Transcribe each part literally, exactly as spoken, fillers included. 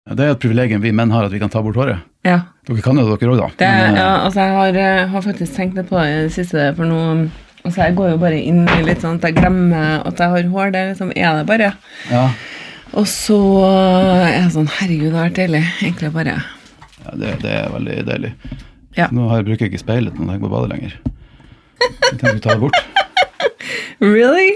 Det er et privilegium vi menn har, at vi kan ta bort håret. Ja. Dere kan jo dere også da. Det, Men, ja, altså jeg har, har faktisk tenkt litt på det i det siste, for nå, altså jeg går jo bare inn i litt sånn at jeg glemmer at jeg har hår, det liksom er det bare. Ja. Og så er jeg sånn, herregud, det har vært deilig, egentlig bare. Ja, det, det er veldig deilig. Ja. Nå har jeg bruker ikke speilet når jeg går bade lenger. Jeg tenker å ta det bort. Really?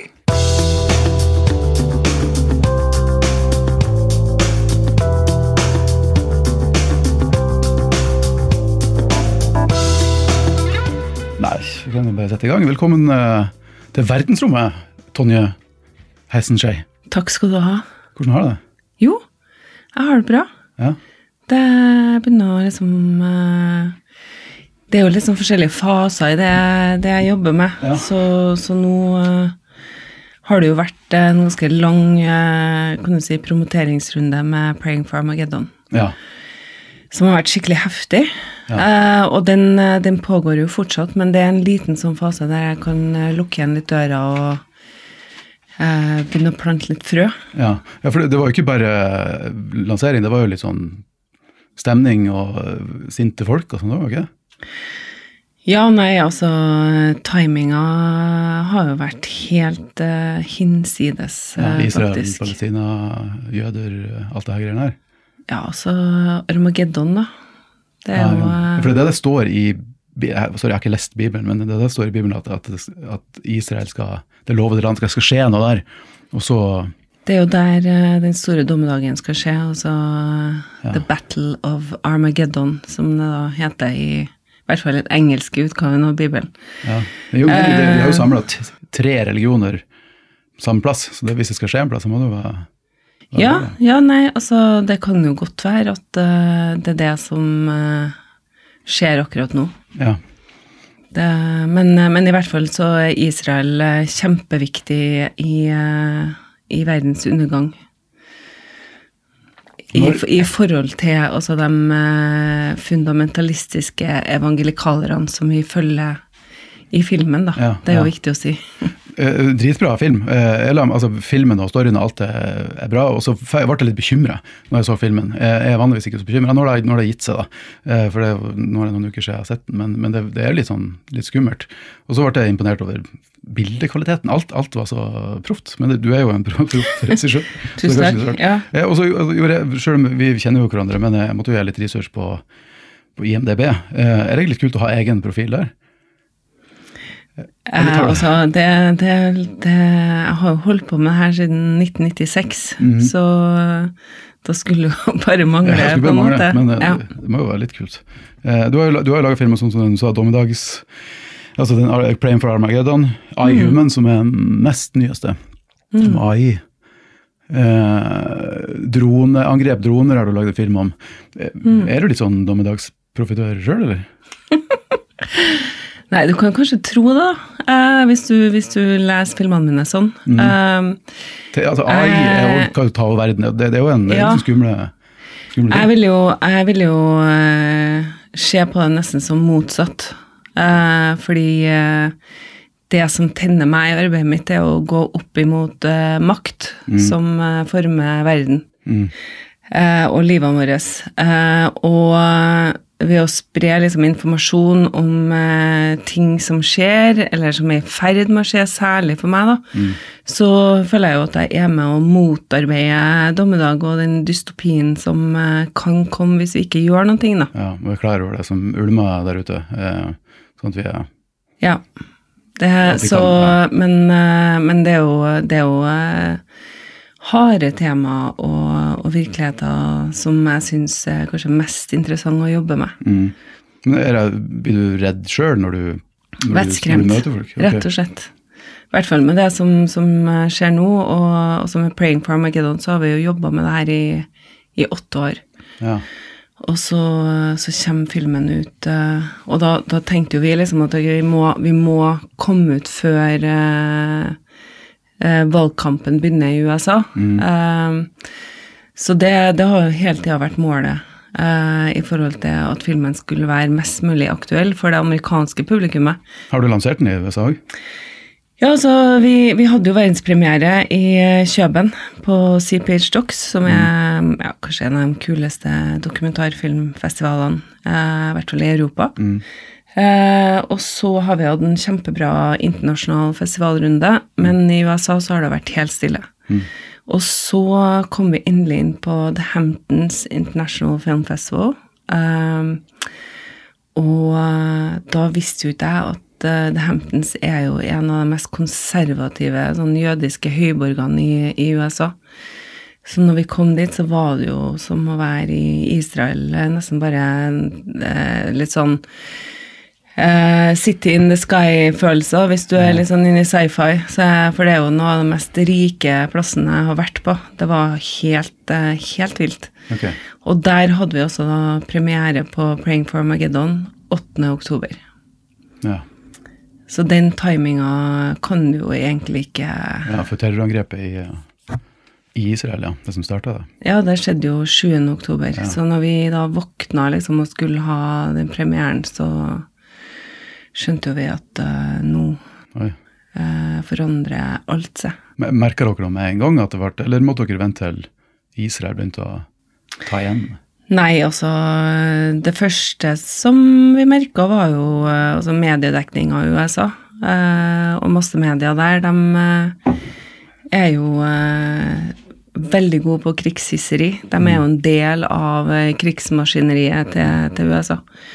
Nei, vi kan jo bare sette i gang. Velkommen uh, til verdensrommet, Tonje Hessenskjei. Takk skal du ha. Hvordan har du det? Jo, jeg har det bra. Ja. Det begynner å liksom... Uh, det er jo litt sånn forskjellige faser i det, det jeg jobber med. Ja. Så, så nå uh, har det jo vært en ganske lang uh, kan du si, promoteringsrunde med Praying for Armageddon. Ja. Som har vært skikkelig heftig. Ja. Uh, og den, den pågår jo fortsatt, men det er en liten sånn fase der jeg kan lukke igjen litt døra og uh, begynne å plante litt frø. Ja, ja for det, det var jo ikke bare lansering, det var jo litt sånn stemning og sinte folk og sånn, det var ikke det? Ja, nei, altså, timinga har jo vært helt uh, hinsides, uh, ja, Israel, faktisk. Palestina, jøder, alt det her greiene her. Ja, altså, Armageddon da. Det er ja, jo... Ja. For det er det det står i, sorry, jeg har ikke lest Bibelen, men det er det det står i Bibelen at, at, at Israel skal, det lovede land skal, skal skje noe der, og så... Det er jo der uh, den store dommedagen skal skje, altså ja. The Battle of Armageddon, som det da heter i, i hvert fall den engelske utgaven av Bibelen. Ja, jo, det, det, det er jo samlet tre religioner samme plass, så det, hvis det skal skje en plass, så må det jo være... Ja, ja, nei, altså det kan jo godt være at uh, det er det som uh, skjer akkurat nå. Ja. Det, men, uh, men i hvert fall så er Israel uh, kjempeviktig i, uh, i verdens undergang. I, i forhold til altså, de uh, fundamentalistiske evangelikalerne som vi følger i filmen da. Ja, det er jo ja. Viktig å si. Uh, dritbra film. Uh, eller, altså, filmen og storyen og alt er, er bra, og så ble jeg litt bekymret når jeg så filmen. Jeg er vanligvis ikke så bekymret. Nå har det, det gitt seg da, uh, for det, nå er det noen uker siden jeg har sett den, men, men det, det er litt sånn litt skummelt. Og så ble jeg imponert over bildekvaliteten. Alt, alt var så proft, men det, du er jo en proff regissør. Tusen takk, ja. Uh, og så gjorde jeg, selv om vi kjenner jo hverandre, men jeg måtte jo gjøre litt research på, på I M D B. Uh, er det litt kult å ha egen profil der? Eh, altså, det, det, det, jeg har jo holdt på med det her siden nitten nittiseks, mm-hmm. så da skulle jo bare mangle ja, på en mangle, måte. Men det, ja. det, det må jo være litt kult. Eh, du har jo, du har jo laget filmer sånn som du sa, Dommedags, altså den Praying for Armageddon, iHuman, mm. som er nest nyeste, mm. som A I. Eh, drone, angrep droner har du laget film om. Eh, mm. Er du litt sånn dommedagsprofitør selv, eller? Nei, du kan kanskje tro det da, eh, hvis, du, hvis du leser filmene mine sånn. Mm. Um, Til, altså, A I er, kan jo ta over verden, det, det er jo en, ja. en skumle, skumle jeg vil jo, jeg vil jo uh, se på det nesten som motsatt, uh, fordi uh, det som tenner meg i arbeidet mitt er å gå opp imot uh, makt mm. som uh, former verden mm. uh, og livet vårt. Uh, og ved å spre liksom, informasjon om eh, ting som skjer, eller som er i ferd med å skje, særlig for meg da, mm. så føler jeg jo at jeg er med å motarbeide dommedag og den dystopien som eh, kan komme hvis vi ikke gjør noen ting da. Ja, vi er klar over det som ulmer der ute, eh, sånn at vi er... Ja, det, så, kan, ja. Men, eh, men det er jo, det er jo eh, harde tema og, og virkeligheter som jeg synes er kanskje mest interessant å jobbe med. Mm. Men er det, blir du redd selv når du, når Vettskremt, du møter folk? Okay. Rett og slett. I hvert fall med det som, som skjer nå, og, og som er Praying for Armageddon, så har vi jo jobbet med det her i, i åtte år. Ja. Og så, så kommer filmen ut, og da, da tenkte jo vi liksom at vi må, vi må komme ut før... Uh, Eh, valgkampen begynner i U S A. Mm. Eh, så det, det har jo hele tiden vært målet eh, i forhold til at filmen skulle være mest mulig aktuell for det amerikanske publikummet. Har du lansert den i U S A også? Ja, så vi, vi hadde jo verdenspremiere i Kjøben på C P H Docs, som er ja, kanskje en av de kuleste dokumentarfilmfestivalene, eh, i hvert fall i Europa. Mm. Eh, og så har vi hatt en kjempebra internasjonal festivalrunde, men i U S A så har det vært helt stille. Mm. Og så kom vi endelig inn på The Hamptons International Film Festival, eh, og da visste jo ikke jeg at The Hamptons er jo en av de mest konservative sånn jødiske høyborgene i, i U S A. Så når vi kom dit, så var det jo som å være i Israel, nesten bare eh, litt sånn eh, City in the Sky-følelse, hvis du er litt sånn inne i sci-fi. Så, for det er jo noe av de mest rike plassene jeg har vært på. Det var helt, eh, helt vilt. Okay. Og der hadde vi også da premiere på Praying for Armageddon åttende oktober. Ja. Så den timinga kan du jo egentlig ikke... Ja, for terrorangrepet i, i Israel, ja, det som startet det. Ja, det skjedde jo sjuende oktober. Ja. Så når vi da våkna liksom og skulle ha den premieren, så skjønte vi at uh, nå uh, forandrer alt seg. Merker dere med en gang at det var, eller måtte dere vente til Israel begynte å ta igjen? Nei, altså, det første som vi merket var jo altså mediedekning av U S A, eh, og masse media der, de eh, er jo eh, veldig gode på krigshisseri. De er jo en del av eh, krigsmaskineriet til, til U S A.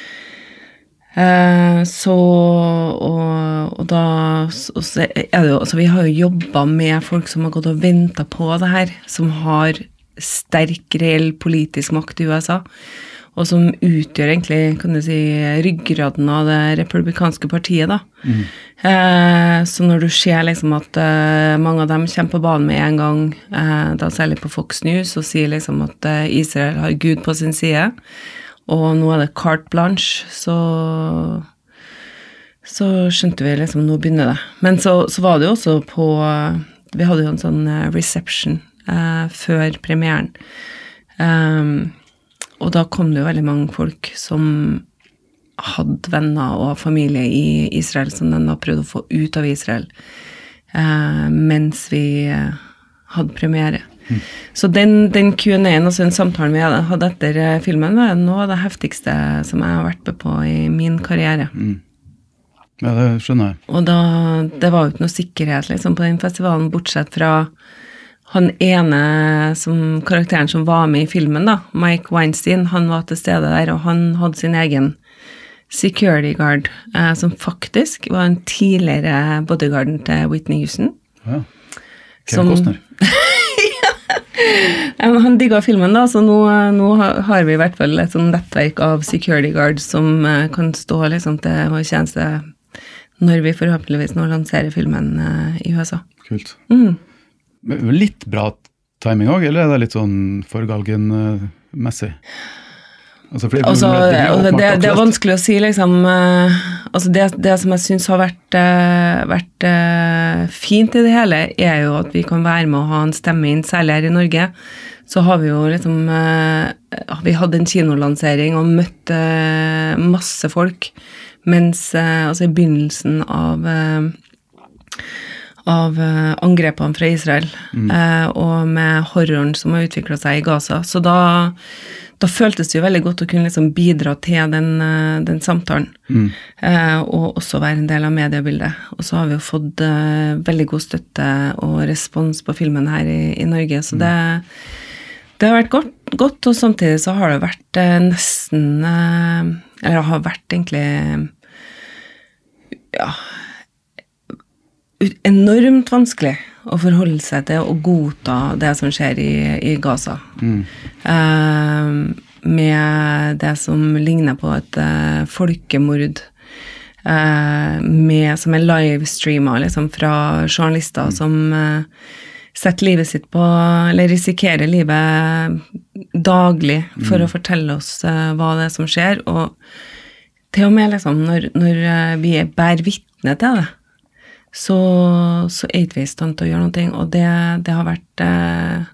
Eh, så, og, og da, og så er det jo, altså vi har jo jobbet med folk som har gått og ventet på det her, som har sterk, reell politisk makt i U S A, og som utgjør egentlig, kan du si, ryggraden av det republikanske partiet da. Mm. Eh, så når du ser liksom at eh, mange av dem kommer på banen med en gang, eh, da særlig på Fox News, og sier liksom at eh, Israel har Gud på sin side, og nå er det carte blanche, så, så skjønte vi liksom, nå begynner det. Men så, så var det jo også på, vi hadde jo en sånn reception, Uh, før premieren. Um, og da kom det jo veldig mange folk som hadde venner og familie i Israel, som de da prøvde å få ut av Israel, uh, mens vi uh, hadde premiere. Mm. Så den, den Q and A-en, altså den samtalen vi hadde etter uh, filmen, var noe av det heftigste som jeg har vært med på i min karriere. Mm. Ja, det skjønner jeg. Og da, det var jo ikke noe sikkerhet liksom, på den festivalen, bortsett fra han ene som, karakteren som var med i filmen da, Mike Weinstein, han var til stede der, og han hadde sin egen security guard, eh, som faktisk var en tidligere bodyguarden til Whitney Houston. Ja, Kevin Costner. Ja, han digget filmen da, så nå, nå har vi i hvert fall et sånn nettverk av security guards som eh, kan stå liksom til vår tjeneste når vi forhåpentligvis nå lanserer filmen eh, i U S A. Kult. Mhm. Litt bra timing også, eller er det litt sånn forgalgen-messig? Altså, det, altså, det, det, det, det er vanskelig å si, liksom. Uh, altså det, det som jeg synes har vært, uh, vært uh, fint i det hele, er jo at vi kan være med å ha en stemme inn, særlig her i Norge. Så har vi jo liksom, uh, vi hadde en kinolansering og møtte uh, masse folk, mens uh, altså i begynnelsen av... Uh, av uh, angrepene fra Israel, mm. uh, og med horroren som har utviklet seg i Gaza. Så da, da føltes det jo veldig godt å kunne liksom bidra til den, uh, den samtalen, mm. uh, og også være en del av mediebildet. Og så har vi jo fått uh, veldig god støtte og respons på filmen her i, i Norge, så mm. det, det har vært godt, godt, og samtidig så har det vært uh, nesten, uh, eller det har vært egentlig, ja, enormt vanskelig å forholde seg til og godta det som skjer i, i Gaza. Mm. Eh, med det som ligner på et eh, folkemord, eh, med, som er livestreamet liksom, fra journalister mm. som eh, setter livet sitt på, eller risikerer livet daglig for mm. å fortelle oss eh, hva det er som skjer, og til og med liksom, når, når vi bærer vitne til det, så, så er ikke vi i stand til å gjøre noe, og det, det har vært eh,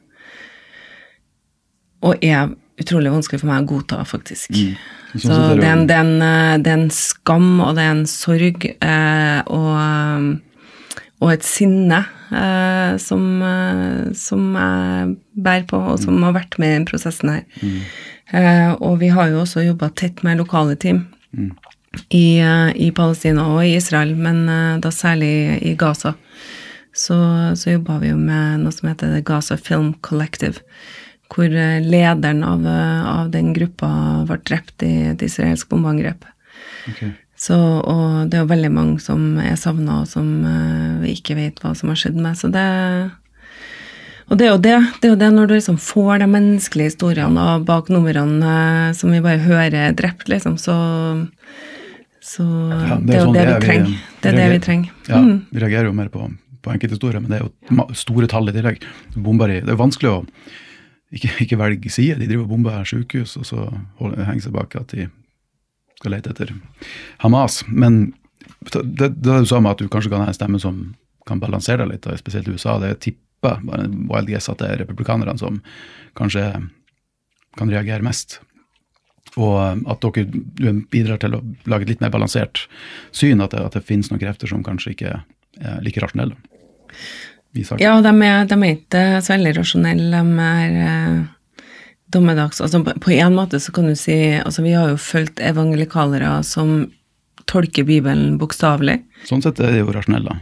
og er utrolig vanskelig for meg å godta, faktisk. Mm. Så, så det, er en, det, er en, det er en skam, og det er en sorg, eh, og, og et sinne eh, som, eh, som jeg bærer på, og som har vært med i den prosessen her. Mm. Eh, og vi har jo også jobbet tett med lokale team mm. i, uh, i Palestina og i Israel, men uh, da særlig i Gaza. Så, så jobbet vi jo med noe som heter The Gaza Film Collective, hvor uh, lederen av, uh, av den gruppa var drept i et israelsk bombeangrep. Okay. Så, og det er jo veldig mange som er savnet, og som uh, vi ikke vet hva som har skjedd med. Så det, og det er jo det, det, er jo det når du liksom får de menneskelige historiene og bak numrene uh, som vi bare hører drept, liksom, så, så ja, det, er det er jo sånn det vi, vi trenger. Det er det vi trenger. Ja, mm. vi reagerer jo mer på, på enkelthistorier, men det er jo store tall i tillegg. Bomber i, det er jo vanskelig å ikke, ikke velge side. De driver og bomber sykehus, og så holder, henger seg bak at de skal lete etter Hamas, men det, det er jo samme at du kanskje kan ha en stemme som kan balansere deg litt, og spesielt i U S A, det er tippet, bare en wild guess at det er republikanerne som kanskje kan reagere mest, og at dere bidrar til å lage et litt mer balansert syn, at det, at det finnes noen krefter som kanskje ikke er like rasjonelle. Ja, de er, de er ikke så veldig rasjonelle, de er dommedags, altså på en måte så kan du si, altså vi har jo følt evangelikalere som tolker Bibelen bokstavelig. Sånn sett er det jo rasjonelle.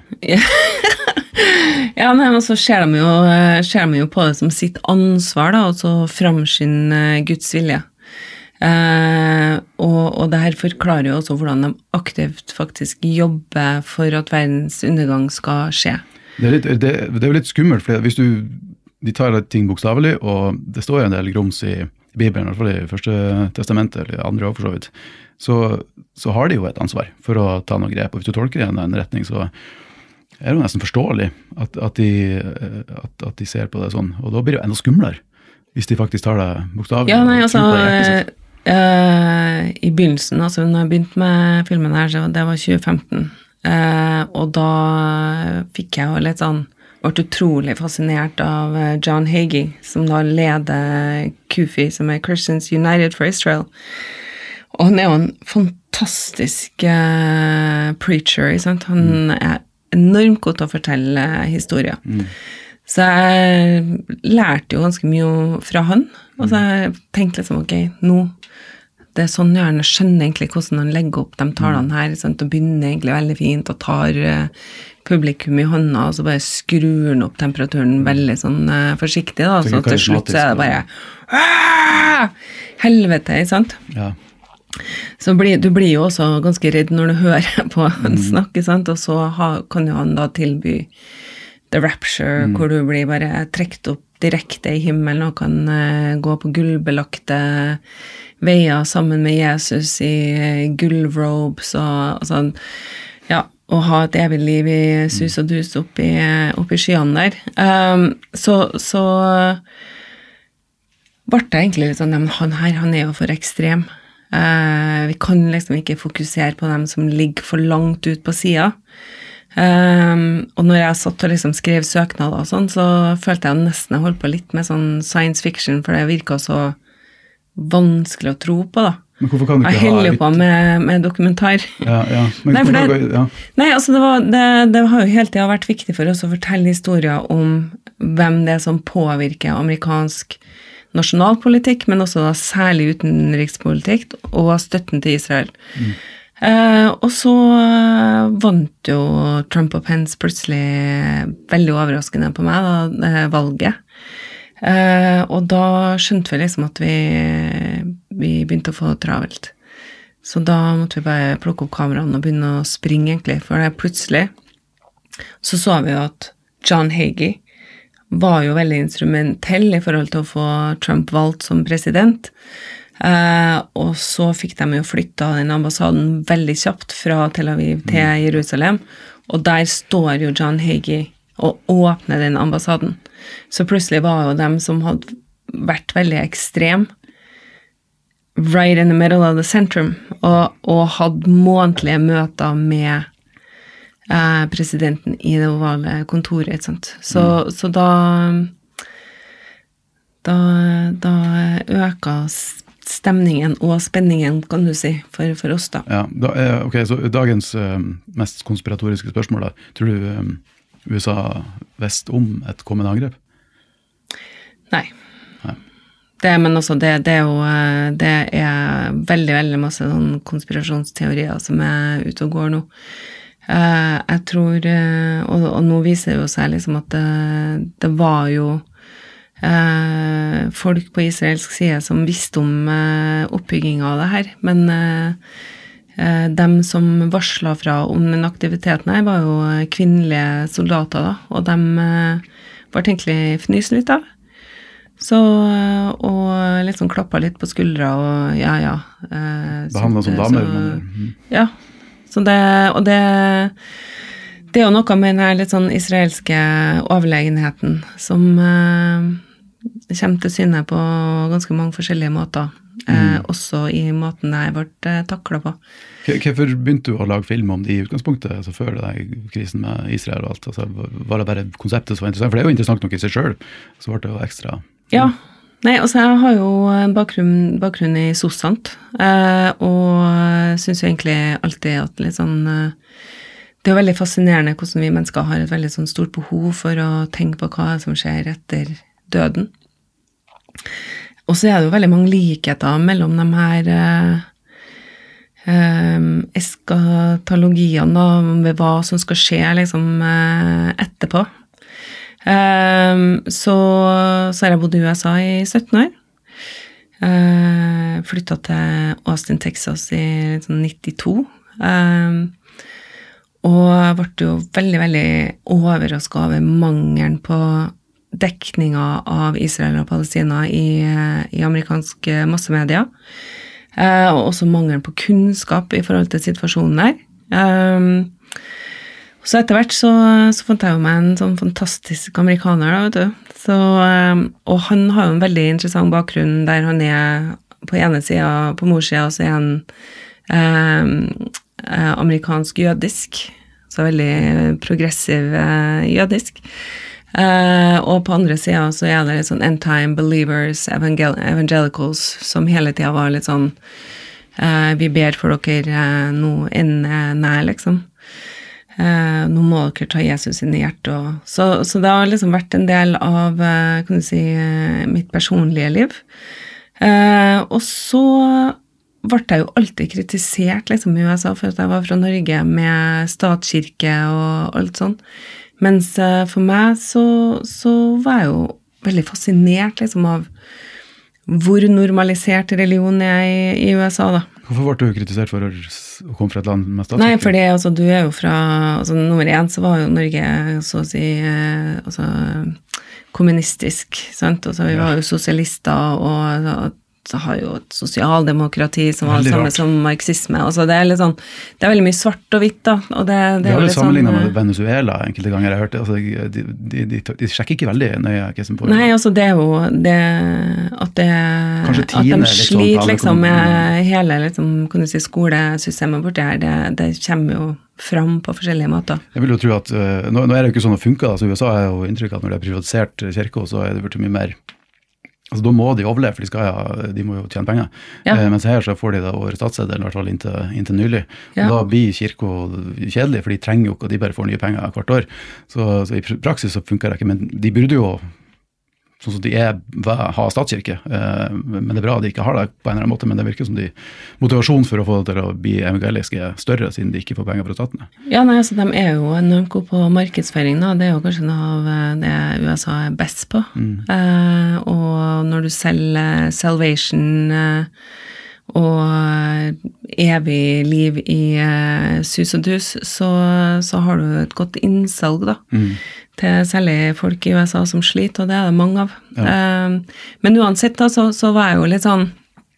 Ja, nei, men så ser de, jo, ser de jo på det som sitt ansvar da, og så framskynde Guds vilje. Eh, og, og det her forklarer jo også hvordan de aktivt faktisk jobber for at verdens undergang skal skje. Det er, litt, det, det er jo litt skummelt, for hvis du de tar ting bokstavelig, og det står en del grums i Bibelen, i hvert fall i første testamentet, eller andre også for så vidt, så, så har de jo et ansvar for å ta noe grep, og hvis du tolker igjen en retning, så er det jo nesten forståelig at, at, de, at, at de ser på det sånn, og da blir det jo enda skumlere, hvis de faktisk tar det bokstavelig. Ja, nei, altså, uh, i begynnelsen, altså når jeg begynte med filmen her, så det var tjue femten, uh, og da fikk jeg jo litt sånn, ble utrolig fascinert av John Hagee, som da leder Q F I, som er Christians United for Israel. Og han er jo en fantastisk uh, preacher, sant? Han er enormt god til å fortelle historier. Mm. Så jeg lærte jo ganske mye fra han, og så jeg tenkte liksom, ok, nå, det er sånn jeg gjerne skjønner egentlig hvordan han legger opp de talene her, sant? Og begynner egentlig veldig fint, og tar uh, publikum i hånda, og så bare skrur han opp temperaturen veldig sånn uh, forsiktig, da, så til slutt så er det bare Aah! Helvete, sant? Ja. Så blir, du blir jo også ganske redd når du hører på han mm. snakke, sant? Og så ha, kan jo han da tilby The Rapture, mm. hvor du blir bare trekt opp direkte i himmelen og kan uh, gå på gullbelagte veier sammen med Jesus i uh, gullrobes og, og sånn, ja, og ha et evig liv i sus og dus opp i, opp i skyene der. Um, så, så ble det egentlig litt sånn, ja, men han her, han er jo for ekstrem. Uh, vi kan liksom ikke fokusere på dem som ligger for langt ut på siden. Um, og når jeg satt og liksom skrev søknader og sånn, så følte jeg nesten jeg holdt på litt med sånn science fiction, for det virket så vanskelig å tro på da. Men hvorfor kan du ikke jeg heller ha litt... på med, med dokumentar. Ja, ja. Men nei, det, gå, ja. nei, altså det, var, det, det har jo hele tiden vært viktig for oss å fortelle historier om hvem det er som påvirker amerikansk nasjonalpolitikk, men også da særlig utenrikspolitikk og støtten til Israel. Mm. Eh, og så vant jo Trump og Pence plutselig veldig overraskende på meg da, det valget. Uh, og da skjønte vi liksom at vi, vi begynte å få det travelt. Så da måtte vi bare plukke opp kameraene og begynne å springe egentlig, for det plutselig så så vi jo at John Hagee var jo veldig instrumentell i forhold til å få Trump valgt som president. Uh, og så fikk de jo flyttet den ambassaden veldig kjapt fra Tel Aviv til Jerusalem, og der står jo John Hagee og åpner den ambassaden. Så plutselig var jo dem som hadde vært veldig ekstrem right in the middle of the centrum, og, og hadde månedlige møter med eh, presidenten i det ovale kontoret, ikke sant? Så, mm. så da, da, da øker stemningen og spenningen, kan du si, for, for oss da. Ja, da, ok, så dagens uh, mest konspiratoriske spørsmål da, tror du, um, U S A visste om et kommende angrep? Nei. Nei. Det, men også det, det er jo det er veldig, veldig masse sånn konspirasjonsteorier som er ute og går nå. Uh, jeg tror, uh, og, og nå viser det jo seg liksom at det, det var jo uh, folk på israelsk side som visste om uh, oppbyggingen av det her, men uh, uh, dem som varslet fra om den aktiviteten her var jo kvinnelige soldater da, og dem uh, var egentlig fnys litt av. Så, og litt sånn klappet litt på skuldra, og ja, ja. Uh, Behandlet som damer. Så, men... Ja, så det, og det, det er jo noe med den litt sånn israelske overlegenheten som uh, kommer til syne på ganske mange forskjellige måter, mm. uh, også i måten jeg ble uh, taklet på. Hvorfor begynte du å lage film om det i utgangspunktet, altså før det der krisen med Israel og alt? Altså, var det bare konseptet som var interessant? For det er jo interessant nok i seg selv, så ble det jo ekstra... Ja, nei, altså jeg har jo bakgrunn, bakgrunn i SOSANT, uh, og synes jo egentlig alltid at litt sånn, uh, det er jo veldig fascinerende hvordan vi mennesker har et veldig sånn stort behov for å tenke på hva som skjer etter døden. Og så er det jo veldig mange likheter mellom de her uh, um, eskatologiene da, ved hva som skal skje liksom uh, etterpå. Um, så, så har jeg bodd i U S A i sytten år. Uh, flyttet til Austin, Texas i liksom nittito. Um, og ble jo veldig, veldig overrasket over mangelen på dekninga av Israel og Palestina i, i amerikanske massemedia. Uh, og også mangelen på kunnskap i forhold til situasjonen der. Um, Så etter hvert så, så fant jeg jo meg en sånn fantastisk amerikaner da, vet du. Så, og han har jo en veldig interessant bakgrunn der han er på ene siden, på morssiden, og så er han eh, amerikansk jødisk, så veldig progressiv eh, jødisk. Eh, og på andre siden så er det litt sånn end-time believers, evangel evangelicals, som hele tiden var litt sånn, eh, vi ber for dere eh, noe innen nær, liksom. Uh, nå må dere ta Jesus inn i hjertet. Så, så det har liksom vært en del av uh, kan du si, uh, mitt personlige liv. Uh, og så ble jeg jo alltid kritisert liksom, i U S A for at jeg var fra Norge med statskirke og alt sånt. Mens uh, for meg så, så var jeg jo veldig fascinert liksom, av hvor normalisert religion er i, i U S A da. Hvorfor ble du kritisert for å komme fra et land med statskirke? Nei, fordi altså, du er jo fra, altså nummer én så var jo Norge så å si, eh, altså kommunistisk, sant? Altså, vi var jo sosialister, og, og så har jo et sosialdemokrati som var det samme rart. Som marxisme. Altså, det er litt sånn, det er veldig mye svart og hvitt da. Og det, det de har jo sammenlignet sånn, med Venezuela enkelte ganger, jeg hørte. Altså, de, de, de, de sjekker ikke veldig nøye hva som pågår. Nei, altså det er jo det, at, det, at de sliter sånn, liksom med hele liksom, kan du si, skolesystemet borti her. Det, det kommer jo fram på forskjellige måter. Jeg vil jo tro at, uh, nå, nå er det jo ikke sånn å funke, altså U S A er jo inntrykk at når det er privatisert kirke, så er det blitt mye mer. Altså, da må de overleve, for de, skal, ja, de må jo tjene penger. Ja. Eh, mens her så får de det over statseddelen, i hvert fall inntil, inntil nylig. Ja. Da blir kirka kjedelig, for de trenger jo ikke, og de bare får nye penger hvert år. Så, så i praksis så funker det ikke, men de burde jo, sånn som de er, ha statskirke. Eh, men det er bra at de ikke har det på en eller annen måte, men det virker som de motivasjonen for å få det til å bli evangelisk er større, siden de ikke får penger fra staten. Ja, nei, altså de er jo enormt gode på markedsføring da. Det er jo kanskje noe av det U S A er best på. Mm. Eh, og når du selger salvation eh, og evig liv i eh, sus og dus, så, så har du et godt innsalg da. Mm. Til særlig folk i U S A som sliter, og det er det mange av. Ja. Uh, men uansett da, så, så var jeg jo litt sånn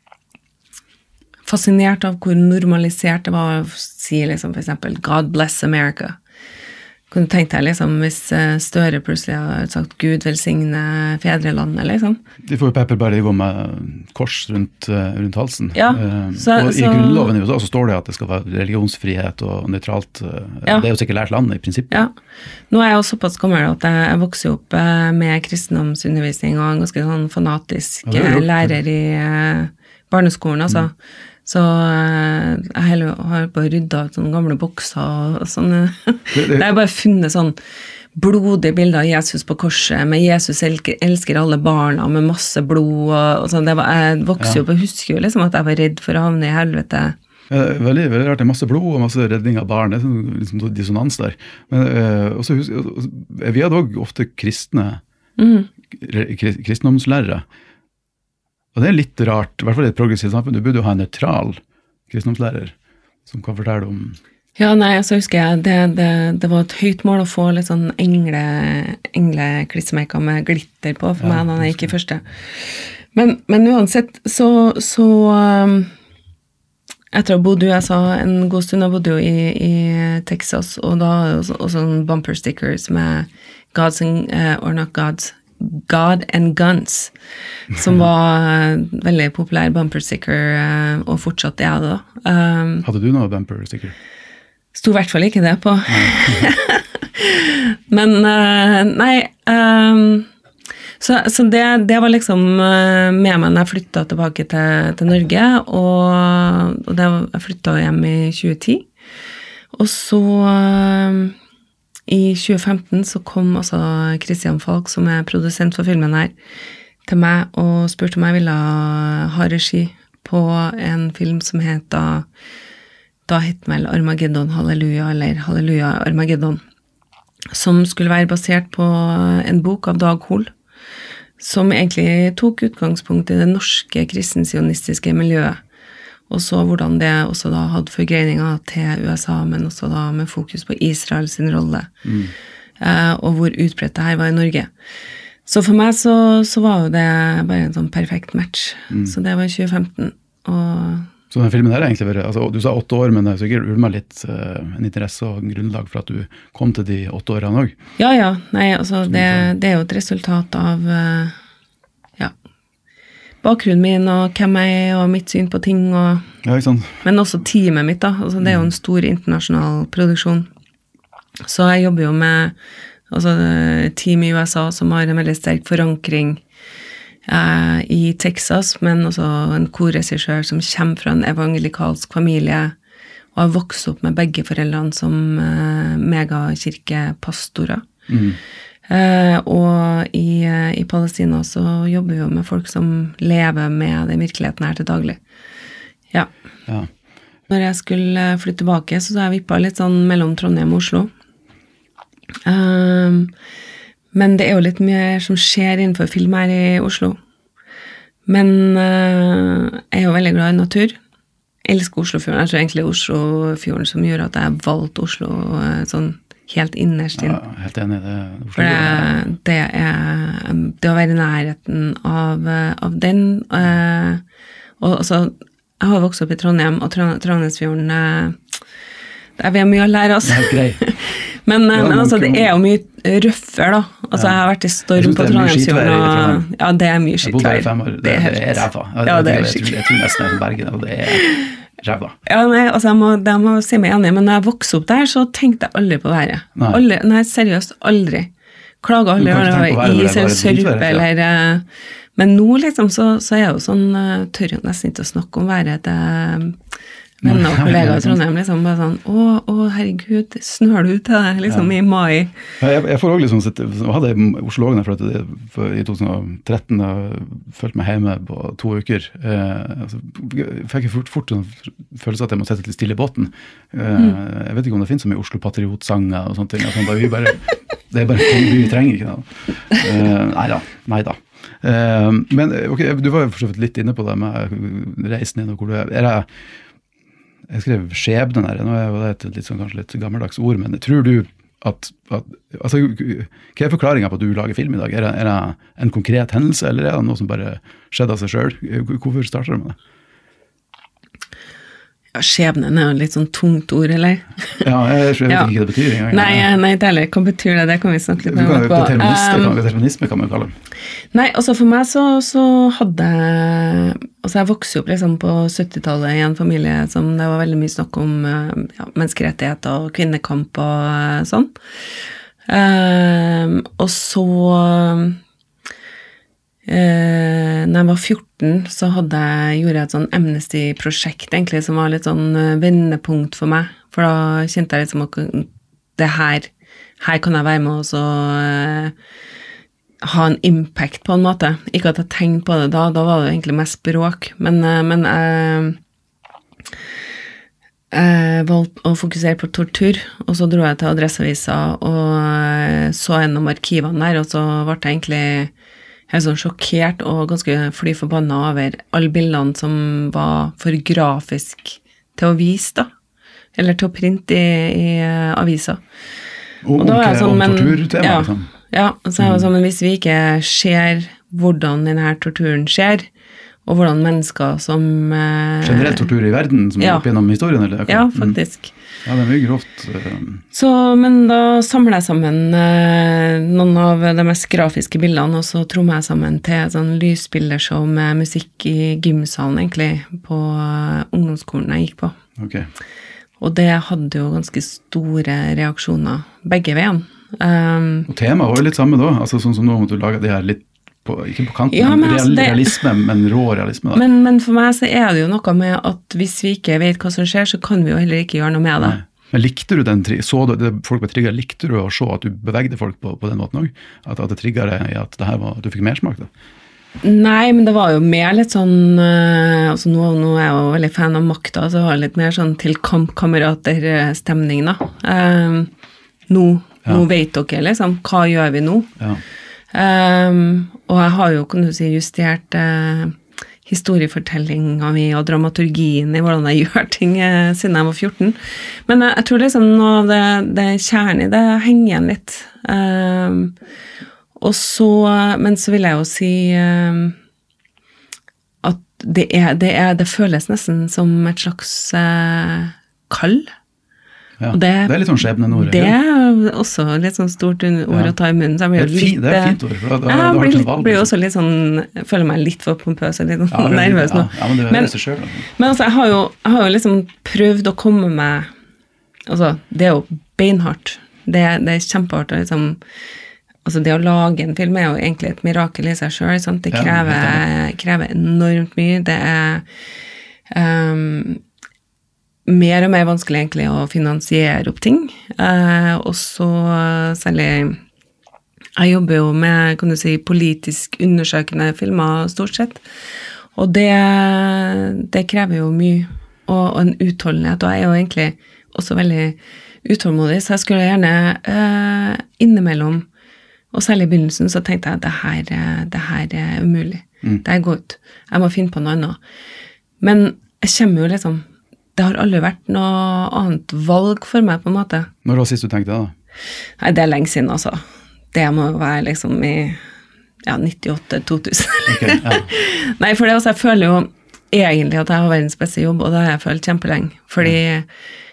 fascinert av hvor normalisert det var å si liksom for eksempel God bless America. Kunne tenkt deg liksom hvis Støre plutselig har sagt Gud velsigne fedrelandet liksom. De får jo pepper bare de går med kors rundt, rundt halsen. Ja, så, og i så, grunnloven i U S A så står det at det skal være religionsfrihet og nøytralt. Ja. Det er jo sikkert lært land i prinsippet. Ja. Nå er jeg også såpass gammel at jeg vokser opp med kristendomsundervisning og en ganske sånn fanatisk ja, lærer i barneskolen altså. Mm. Så jeg heller har bare ryddet ut sånne gamle bokser og sånne. Det, det, det er bare funnet sånn blodige bilder av Jesus på korset, med Jesus elsker, elsker alle barna, med masse blod, og, og sånn. Det var, jeg vokste jo opp og husker jo liksom at jeg var redd for å havne i helvete. Ja, veldig, veldig rart, det er masse blod og masse redding av barn, det er sånn, liksom dissonans der. Men øh, også husk, vi hadde også ofte kristne, mm. kristendomslærere, og det er litt rart, i hvert fall i et progressivt samfunn, du burde jo ha en neutral kristendomslærer som kan fortelle om... Ja, nei, så husker jeg, det, det, det var et høyt mål å få litt sånn engle, engle-klistremerker med glitter på for ja, meg da jeg gikk i første. Men, men uansett, så, så um, etter å ha bodd i U S A en god stund, jeg bodde jo i, i Texas, og da også, også bumper stickers med Gods and, uh, or not Gods, God and Guns, som var veldig populær bumper sticker, uh, og fortsatt er det da. Um, Hadde du noe bumper sticker? Sto i hvert fall ikke det på. Men uh, nei, um, så, så det, det var liksom uh, med meg når jeg flyttet tilbake til, til Norge, og, og det, jeg flyttet hjem i tjue ti. Og så uh, i tjue femten så kom altså Christian Falk, som er produsent for filmen her, til meg og spurte om jeg ville ha regi på en film som heter, da het vel Armageddon Halleluja, eller Halleluja Armageddon, som skulle være basert på en bok av Dag Hol, som egentlig tok utgangspunkt i det norske kristensionistiske miljøet, og så hvordan det også da hadde forgreininger til U S A, men også da med fokus på Israel sin rolle, mm. eh, og hvor utbredt det her var i Norge. Så for meg så, så var jo det bare en sånn perfekt match. Mm. Så det var i tjue femten. Og så den filmen her er egentlig vært, altså, du sa åtte år, men det er sikkert ulmet litt uh, en interesse og en grunnlag for at du kom til de åtte årene også. Ja, ja. Nei, altså, det, det er jo et resultat av uh, ja, bakgrunnen min og hvem jeg er og mitt syn på ting, og, ja, ikke sant? Men også teamet mitt da. Altså, det er jo en stor internasjonal produksjon. Så jeg jobber jo med altså, team i U S A som har en veldig sterk forankring eh, i Texas, men også en korregissør som kommer fra en evangelikalsk familie og har vokst opp med begge foreldrene som eh, megakirkepastorer. Mm. Eh, og i, i Palestina så jobber vi jo med folk som lever med den virkeligheten her til daglig. Ja. Ja. Når jeg skulle flytte tilbake, så jeg vippet litt sånn mellom Trondheim og Oslo. Um, men det er jo litt mye som skjer innenfor film her i Oslo. Men uh, jeg er jo veldig glad i natur. Jeg elsker Oslofjorden. Jeg tror egentlig Oslofjorden som gjør at jeg valgte Oslo uh, sånn helt innerst inn. Ja, helt enig. Det, For det, det er det å være i nærheten av, av den. Uh, og altså, jeg har vokst opp i Trondheim, og Trondheimsfjorden, uh, det er vi mye å lære oss. Det er grei. Men, ja, men altså, det er jo mye røffere da. Altså, ja. Jeg har vært i storm på Trondheimsfjorden, og ja, det er mye skitvær. Jeg bodde her i fem år, det, det er, det er ræva. Ja, ja, det er skikkelig. Jeg tror nesten jeg er som Bergen, og det er ræva. Ja, nei, altså, jeg må, det må si meg enig, men når jeg vokste opp der, så tenkte jeg aldri på været. Nei, aldri, nei seriøst, aldri. Klager aldri, aldri i selv sørpe, eller... Men nå liksom, så, så er jeg jo sånn, tør jeg nesten ikke å snakke om været til venner og kollegaer i Trondheim, liksom bare sånn, å, å herregud, snør du til det, liksom ja. I mai. Ja, jeg, jeg får også liksom, jeg hadde Oslo også, for, at, for i tjuetre tretten, jeg følte meg hjemme på to uker. Eh, altså, jeg fikk fort, fort en følelse at jeg må sette litt stille i båten. Eh, mm. Jeg vet ikke om det finnes så mye Oslo Patriotsanger og sånne ting. Altså, bare, vi bare, det er bare en by vi trenger, ikke da. Eh, neida, neida. Uh, men ok, du var jo litt inne på det med reisen inn og hvor du er. Er det, jeg skrev skjebnen her, nå er det et litt sånn, kanskje litt gammeldags ord, men tror du at, at altså, hva er forklaringen på at du lager film i dag? Er det, er det en konkret hendelse, eller er det noe som bare skjedde av seg selv? Hvorfor starter du med det? Ja, skjebnen er jo litt sånn tungt ord, eller? Ja, jeg, jeg vet ja. Ikke hva det betyr engang. Nei, nei, det heller, hva betyr det? Det kan vi snakke litt mer på. Determinisme, um, determinisme kan man kalle det. Nei, altså for meg så, så hadde altså jeg vokste opp liksom på syttitallet i en familie som det var veldig mye snakk om ja, menneskerettigheter og kvinnekamp og sånn. Um, og så... Eh, når jeg var fjorten så hadde jeg gjorde et sånn Amnesty-prosjekt egentlig som var litt sånn vendepunkt for meg, for da kjente jeg liksom at det her her kan jeg være med og så uh, ha en impact på en måte. Ikke at jeg tenkte på det da, da var det egentlig mest språk, men, uh, men jeg, jeg valgte å fokusere på tortur, og så dro jeg til Adresseavisa og uh, så gjennom arkivene der, og så ble jeg egentlig helt sånn sjokkert og ganske fly forbannet over alle bildene som var for grafisk til å vise da, eller til å printe i, i uh, aviser. Og, og da var jeg sånn, men, torturtema, ja, liksom. Ja, så jeg var sånn, men hvis vi ikke ser hvordan denne torturen skjer, og hvordan mennesker som... Eh, Generelt tortur i verden, som ja. er opp gjennom historien, eller? Ja, faktisk. Mm. Ja, det er mye grovt. Uh... Så, men da samlet jeg sammen eh, noen av de mest grafiske bildene, og så trommet jeg sammen til et sånn lysbildershow med musikk i gymsalen, egentlig, på uh, ungdomsskolen jeg gikk på. Ok. Og det hadde jo ganske store reaksjoner, begge veiene. Um, og temaet var jo litt samme da, altså sånn som nå måtte du lage det her litt, på, ikke på kanten, ja, men real, altså det, realisme, men rå realisme da. Men, men for meg så er det jo noe med at hvis vi ikke vet hva som skjer, så kan vi jo heller ikke gjøre noe med det. Nei. Men likte du den, så du, det, folk var trigget, likte du å se at du bevegde folk på, på den måten også? At, at det trigget deg i at, det her var, at du fikk mersmak da? Nei, men det var jo mer litt sånn, uh, altså nå, nå er jeg jo veldig fan av makta, så det var litt mer sånn til kampkamerater-stemning da. Uh, nå, ja. nå vet dere liksom, hva gjør vi nå? Ja. Um, og jeg har jo, kan du si, justert uh, historiefortellinga mi og dramaturgien i hvordan jeg gjør ting uh, siden jeg var fjorten. Men uh, jeg tror liksom nå det, det kjernen i det henger igjen litt. Um, og så, men så vil jeg jo si um, at det, er, det, er, det føles nesten som et slags uh, kall. Ja, det, det er litt sånn skjebnen-ord. Det er også litt sånn stort ord ja. å ta i munnen. Så jeg blir det, er litt, det er fint ord. For da, jeg da blir, litt, valg, blir også litt sånn, jeg føler meg litt for pompøs og litt ja, nervøs nå. Ja, ja, men det er det seg selv. Men altså, jeg har, jo, jeg har jo liksom prøvd å komme med, altså, det er jo beinhardt. Det, det er kjempehardt å liksom, altså det å lage en film er jo egentlig et mirakel i seg selv, sant? Det krever, ja, krever enormt mye. Det er... Um, mer og mer vanskelig egentlig å finansiere opp ting. Eh, og så særlig, jeg jobber jo med, kan du si, politisk undersøkende filmer stort sett. Og det, det krever jo mye, og, og en utholdenhet. Og jeg er jo egentlig også veldig utålmodig, så jeg skulle gjerne eh, innimellom, og særlig i begynnelsen, så tenkte jeg at det her, det her er umulig. Mm. Det er godt. Jeg må finne på noe annet. Men jeg kommer jo liksom, det har aldri vært noe annet valg for meg på en måte. Når var sist du tenkte det da? Nei, det er lenge siden altså. Det må jo være liksom i ja, nittiåtte to tusen. Okay, ja. Nei, for det også, jeg føler jo egentlig at jeg har verdens beste jobb, og det har jeg følt kjempelenge. Fordi jeg,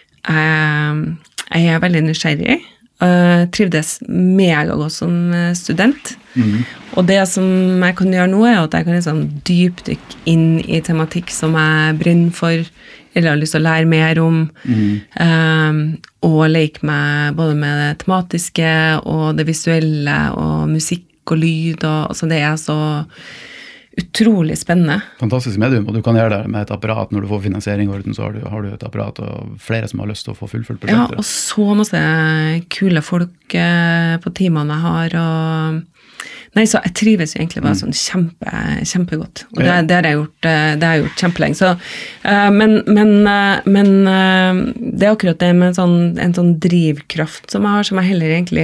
jeg er veldig nysgjerrig, og trivdes megagodt som student. Mm. Og det som jeg kan gjøre nå er at jeg kan liksom dypdykke inn i tematikk som jeg brenner for, eller har lyst til å lære mer om, mm. um, og leke meg både med det tematiske, og det visuelle, og musikk og lyd, og altså det er så utrolig spennende. Fantastisk medium, og du kan gjøre det med et apparat. Når du får finansiering, så har du, har du et apparat, og flere som har lyst til å få fullført prosjekter. Ja, og så masse kule folk uh, på teamene jeg har, og nei, så jeg trives jo egentlig bare sånn kjempe, kjempegodt. Og det, det har jeg gjort, det har jeg gjort kjempelenge. Så, uh, men men, uh, men uh, det er akkurat det med en sånn, en sånn drivkraft som jeg har, som jeg heller egentlig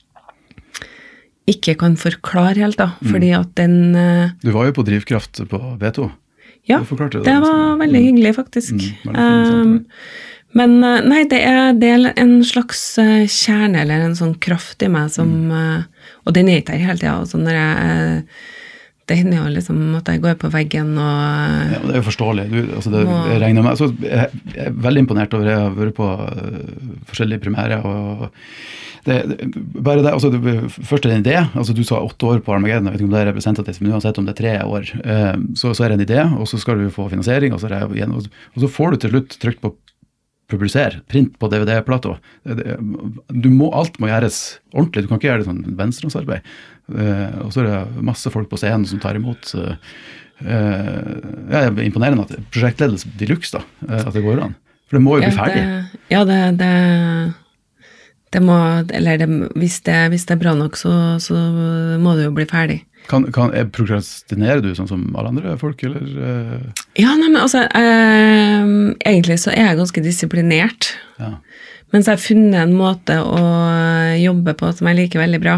ikke kan forklare helt da, fordi at den... Uh, du var jo på drivkraft på V to. Ja, det, det var liksom veldig hyggelig faktisk. Mm, veldig fin, um, men uh, nei, det er, det er en slags uh, kjerne, eller en sånn kraft i meg som... Mm. Uh, og den er ikke der hele tiden, altså når jeg, det hender jo liksom at jeg går på veggen og... Ja, det er jo forståelig, du, altså det og, jeg regner med, altså jeg, jeg er veldig imponert over, jeg har vært på uh, forskjellige premiere, og det, det, bare det, altså det, først er det en idé, altså du sa åtte år på Armageddon, jeg vet ikke om det er representativt, men uansett om det er tre år, uh, så, så er det en idé, og så skal du få finansiering, og så, er det, og, og så får du til slutt trykt på publisere, print på D V D-plato. Du må, alt må gjøres ordentlig, du kan ikke gjøre det sånn venstrehåndsarbeid. Uh, og så er det masse folk på scenen som tar imot. Uh, uh, ja, det er imponerende at prosjektledelse deluxe da, uh, at det går an. For det må jo bli ja, ferdig. Det, ja, det, det, det må, eller det, hvis, det, hvis det er bra nok, så, så må det jo bli ferdig. Kan, kan, prokrastinerer du sånn som alle andre folk, eller? Uh... Ja, nei, men altså, eh, egentlig så er jeg ganske disiplinert. Ja. Men så har jeg funnet en måte å jobbe på som jeg liker veldig bra.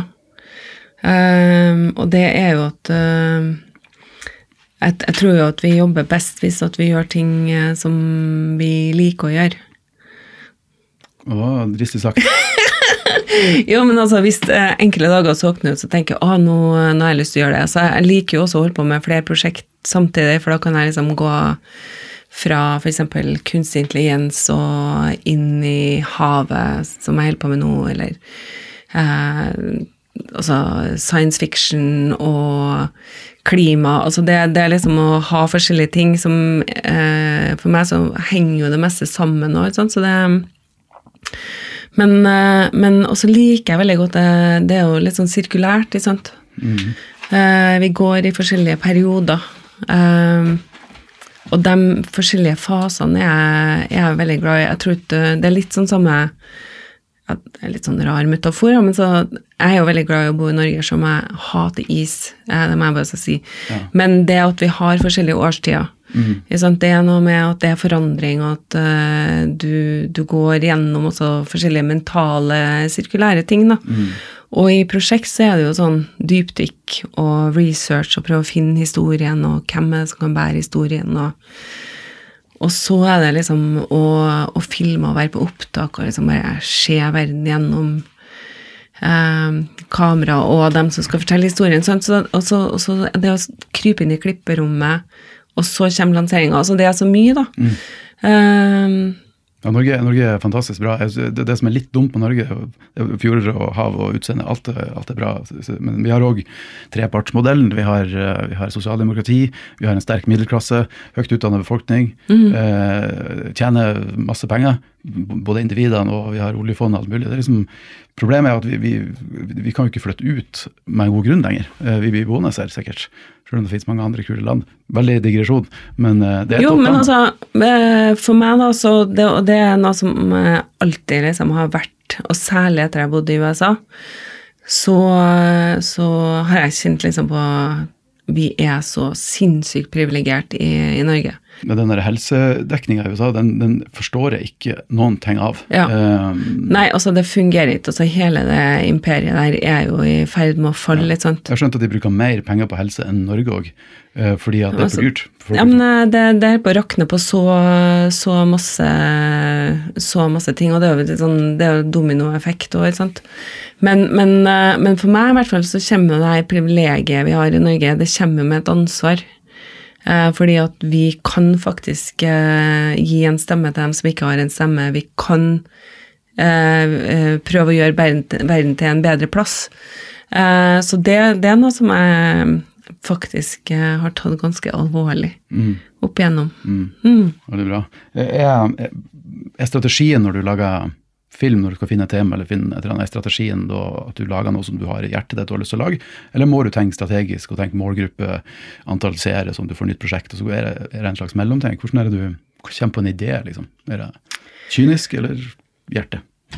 Um, og det er jo at uh, jeg, jeg tror jo at vi jobber best hvis at vi gjør ting uh, som vi liker å gjøre. Å, dristig sagt. Jo, men altså hvis uh, enkle dager så åkner ut, så tenker jeg, å, nå, nå har jeg lyst til å gjøre det. Så jeg, jeg liker jo også å holde på med flere prosjekt samtidig, for da kan jeg liksom gå fra for eksempel kunstig intelligens og inn i havet, som jeg holder på med nå, eller eh, altså science fiction og klima. Altså det, det er liksom å ha forskjellige ting som eh, for meg så henger jo det meste sammen nå, ikke sant? Så det men, eh, men også liker jeg veldig godt det, det er jo litt sånn sirkulært, ikke sant? Mm. Eh, vi går i forskjellige perioder. Eh, Og de forskjellige fasene er jeg, er jeg veldig glad i. Jeg tror ikke, det er litt sånn samme, ja, det er litt sånn rar metafor, men så jeg er jo veldig glad i å bo i Norge, som jeg hater is, det må jeg bare si. Ja. Men det at vi har forskjellige årstider, mm. det er noe med at det er forandring, og at uh, du, du går gjennom også forskjellige mentale, sirkulære ting da. Mm. Og i prosjekt så er det jo sånn dypdykk og research og prøve å finne historien og hvem er det som kan bære historien. Og, og så er det liksom å, å filme og være på opptak og liksom bare se verden gjennom eh, kamera og dem som skal fortelle historien. Sånn. Så, og, så, og så det å krype inn i klipperommet, og så kommer lanseringen. Altså det er så mye da. Mm. Um, Ja, Norge, Norge er fantastisk bra. Det, det som er litt dumt på Norge, fjorder og hav og utseende, alt, alt er bra. Men vi har også trepartsmodellen, vi har, vi har sosialdemokrati, vi har en sterk middelklasse, høyt utdannet befolkning, mm. eh, tjener masse penger, både individene og vi har oljefond og alt mulig. Det er liksom, problemet er at vi, vi, vi kan jo ikke flytte ut med en god grunn lenger. Vi blir boende her sikkert. Selv om det finnes mange andre kule land. Veldig digresjon, men det er jo, men altså, for meg da, så det, det er noe som alltid liksom har vært, og særlig etter jeg bodde i U S A, så, så har jeg kjent liksom på vi er så sinnssykt privilegert i, i Norge. Men den der helsedekningen i U S A, den, den forstår jeg ikke noen ting av. Ja. Um, Nei, altså det fungerer ikke. Altså hele det imperiet der er jo i ferd med å falle ja. Litt sånt. Jeg har skjønt at de bruker mer penger på helse enn Norge også, uh, fordi at det er for dyrt. For ja, men det, det er på å rakne på så, så, masse, så masse ting, og det er jo sånn, det er jo dominoeffekt også, ikke sant? Men, men, men for meg i hvert fall så kommer det her privilegiet vi har i Norge, det kommer med et ansvar. Eh, fordi at vi kan faktisk eh, gi en stemme til dem som ikke har en stemme. Vi kan eh, prøve å gjøre verden, verden til en bedre plass. Eh, så det, det er noe som jeg faktisk eh, har tatt ganske alvorlig mm. opp igjennom. Mm. Mm. Veldig bra. Er, er strategien når du lager film, når du skal finne et tema eller finne et eller annet, er strategien da at du lager noe som du har i hjertet ditt og har lyst til å lage, eller må du tenke strategisk og tenke målgruppe, antall seere som du får nytt prosjekt, og så er det, er det en slags mellomting? Hvordan er det du kommer på en idé, liksom? Er det kynisk eller hjerte?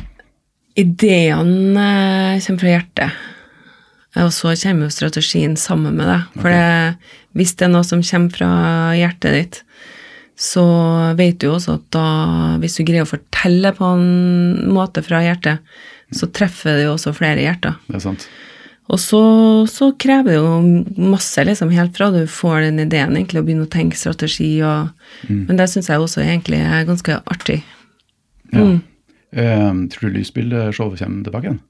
Ideene kommer fra hjertet, og så kommer jo strategien sammen med det. For okay. det, hvis det er noe som kommer fra hjertet ditt, så vet du også at da, hvis du greier å fortelle på en måte fra hjertet, så treffer det jo også flere hjerter. Det er sant. Og så, så krever det jo masse, liksom, helt fra du får den ideen, egentlig, å begynne å tenke strategi, og, mm. men det synes jeg også egentlig er ganske artig. Ja. Mm. Um, tror du lysbildeshowet kommer tilbake igjen?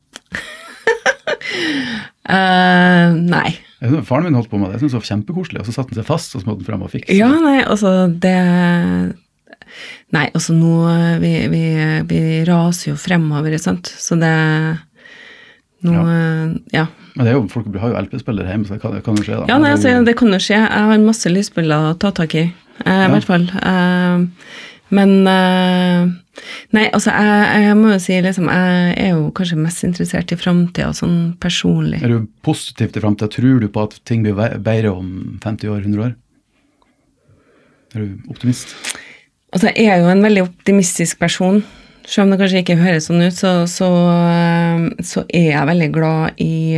uh, nei. Faren min holdt på med det, jeg synes det var kjempekoselig, og så satt den seg fast, og så måtte den frem og fikse. Ja, nei, altså det... Nei, altså nå, vi, vi, vi raser jo fremover, sant? Så det... Nå, ja. ja. Men det er jo, folk har jo L P-spiller hjemme, så det kan, det kan jo skje da. Ja, nei, altså, det kan jo skje. Jeg har masse lysbilder å ta tak i, eh, ja. I hvert fall. Eh, men, eh, nei, altså, jeg, jeg må jo si, liksom, jeg er jo kanskje mest interessert i fremtiden, sånn personlig. Er du positiv til fremtiden? Tror du på at ting blir bedre om femti år, hundre år? Er du optimist? Altså, jeg er jo en veldig optimistisk person. selv om det kanskje ikke høres sånn ut, så, så, så er jeg veldig glad i,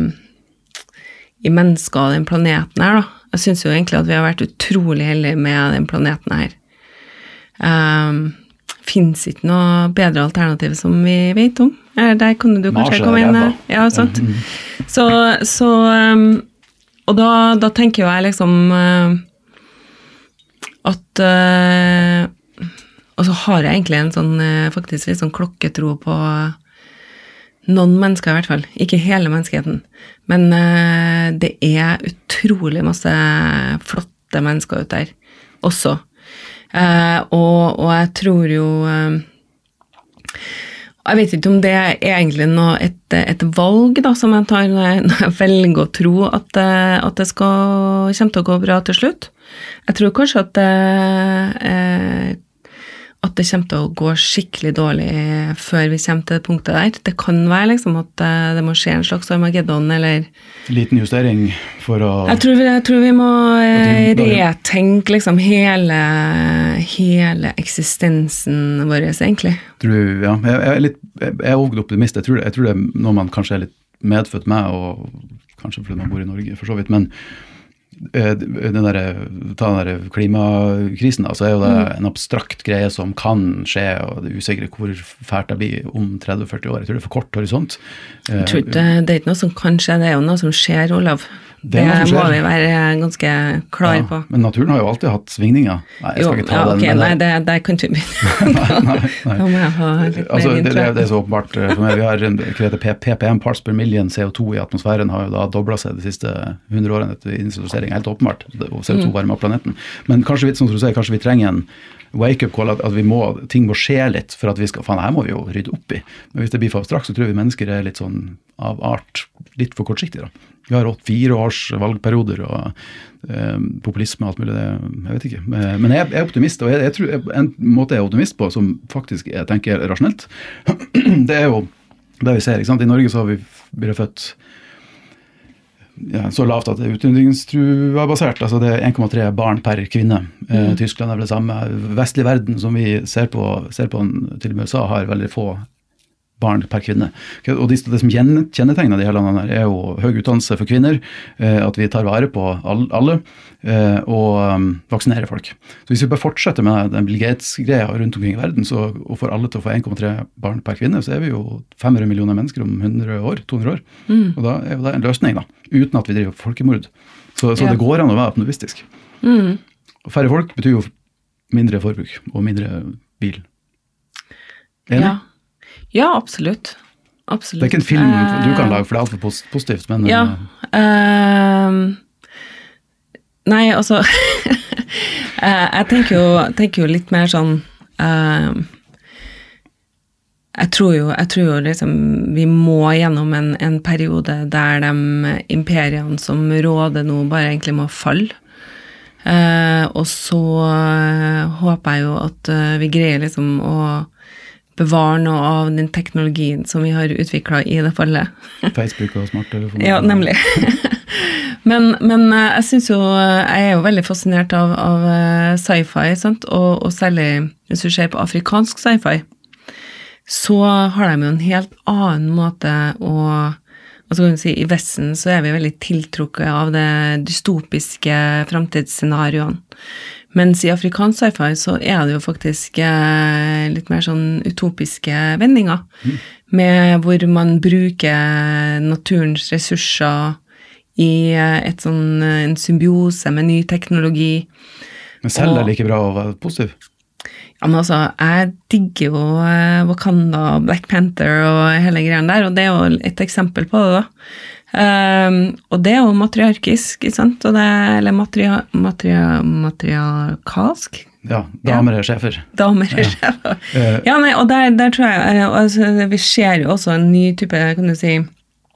i mennesker og den planeten her, da. Jeg synes jo egentlig at vi har vært utrolig heldige med den planeten her. Um, finnes ikke noe bedre alternativ som vi vet om. Der kan du kanskje komme inn. Ja, sant. Mm-hmm. Så, så um, og da, da tenker jeg liksom uh, at uh, og så har jeg egentlig en sånn, faktisk litt sånn klokketro på noen mennesker i hvert fall, ikke hele menneskeheten, men uh, det er utrolig masse flotte mennesker ut der også. Uh, og, og jeg tror jo, uh, jeg vet ikke om det er egentlig noe, et, et valg da, som jeg tar når jeg, når jeg velger å tro at, uh, at det skal, kommer til å gå bra til slutt. Jeg tror kanskje at det uh, at det kommer til å gå skikkelig dårlig før vi kommer til det punktet der. Det kan være liksom at det må skje en slags Armageddon, eller... Liten justering for å... Jeg tror vi, jeg tror vi må retenke liksom hele, hele eksistensen vår, egentlig. Tror du, ja. Jeg, jeg er litt, jeg er også optimist. Jeg tror, jeg tror det er noe man kanskje er litt medfødt med, og kanskje fordi man bor i Norge, for så vidt, men... den der, ta den der klimakrisen da, så er jo det en abstrakt greie som kan skje, og det er usikkert hvor fælt det blir om tretti til førti år. Jeg tror det er for kort horisont. Jeg tror ikke, det er ikke noe som kan skje, det er jo noe som skjer, Olav. Det, det må vi være ganske klar ja, på. Men naturen har jo alltid hatt svingninger. Nei, jeg skal jo, ikke ta ja, den. Okay, nei, det, det kan ikke vi nei, nei, nei. Da må jeg ha litt altså, mer det, det er så åpenbart. Vi har en P P M, parts per million C O to i atmosfæren, har jo da doblet seg de siste hundre årene etter industrialisering, helt åpenbart, og C O to varmer planeten. Men kanskje vi, som du sier, kanskje vi trenger en wake-up call, at, at vi må, ting må skje litt, for at vi skal, faen, her må vi jo rydde opp i. Men hvis det blir for abstrakt, så tror vi mennesker er litt sånn av art, litt for kortsiktig da. Vi har åtte, fire års valgperioder og eh, populisme og alt mulig, det, jeg vet ikke. Men jeg, jeg er optimist, og jeg, jeg tror en måte jeg er optimist på, som faktisk jeg tenker er rasjonelt, det er jo det vi ser, ikke sant? I Norge så har vi blitt født ja, så lavt at det er utrydningstrua basert, altså det er en komma tre barn per kvinne. Mm. Eh, Tyskland er vel det samme. Vestlig verden som vi ser på, ser på til og med U S A har veldig få barn per kvinne. Og det, det som kjennetegner de her landene her er jo høy utdannelse for kvinner, eh, at vi tar vare på alle, eh, og um, vaksinerer folk. Så hvis vi bare fortsetter med den Bill Gates-greia rundt omkring i verden, så, og får alle til å få en komma tre barn per kvinne, så er vi jo fem hundre millioner mennesker om hundre år, to hundre år. Mm. Og da er jo det en løsning da, uten at vi driver folkemord. Så, så ja. Det går an å være optimistisk. Mm. Færre folk betyr jo mindre forbruk og mindre bil. Enig? Ja. Ja, absolutt. Absolutt. Det er ikke en film du kan lage, for det er alt for positivt, men... Ja. Uh, nei, altså... jeg tenker jo, tenker jo litt mer sånn... Uh, jeg tror jo, jeg tror jo liksom vi må gjennom en, en periode der de imperiene som råder nå bare egentlig må falle. Uh, og så uh, håper jeg jo at uh, vi greier liksom å bevare noe av den teknologien som vi har utviklet i det fallet. Facebook og smarttelefoner. Ja, nemlig. men, men jeg synes jo, jeg er jo veldig fascinert av, av sci-fi, sant? Og, og særlig hvis du ser på afrikansk sci-fi, så har de jo en helt annen måte å, altså kan du si, i Vesten så er vi veldig tiltrukket av det dystopiske fremtidsscenarioen. Mens i afrikansk sci-fi så er det jo faktisk eh, litt mer sånn utopiske vendinger, mm. med hvor man bruker naturens ressurser i eh, et sånn, en symbiose med ny teknologi. Men selv er like bra å være positiv? Ja, men altså, jeg digger jo eh, Wakanda, Black Panther og hele greien der, og det er jo et eksempel på det da. Um, og det er jo matriarkisk, ikke sant? Og det er, eller matria, matria, matriarkalsk. Ja, damer er sjefer. Damer er ja. sjefer. Ja, nei, og der, der tror jeg, altså, vi ser jo også en ny type, kan du si,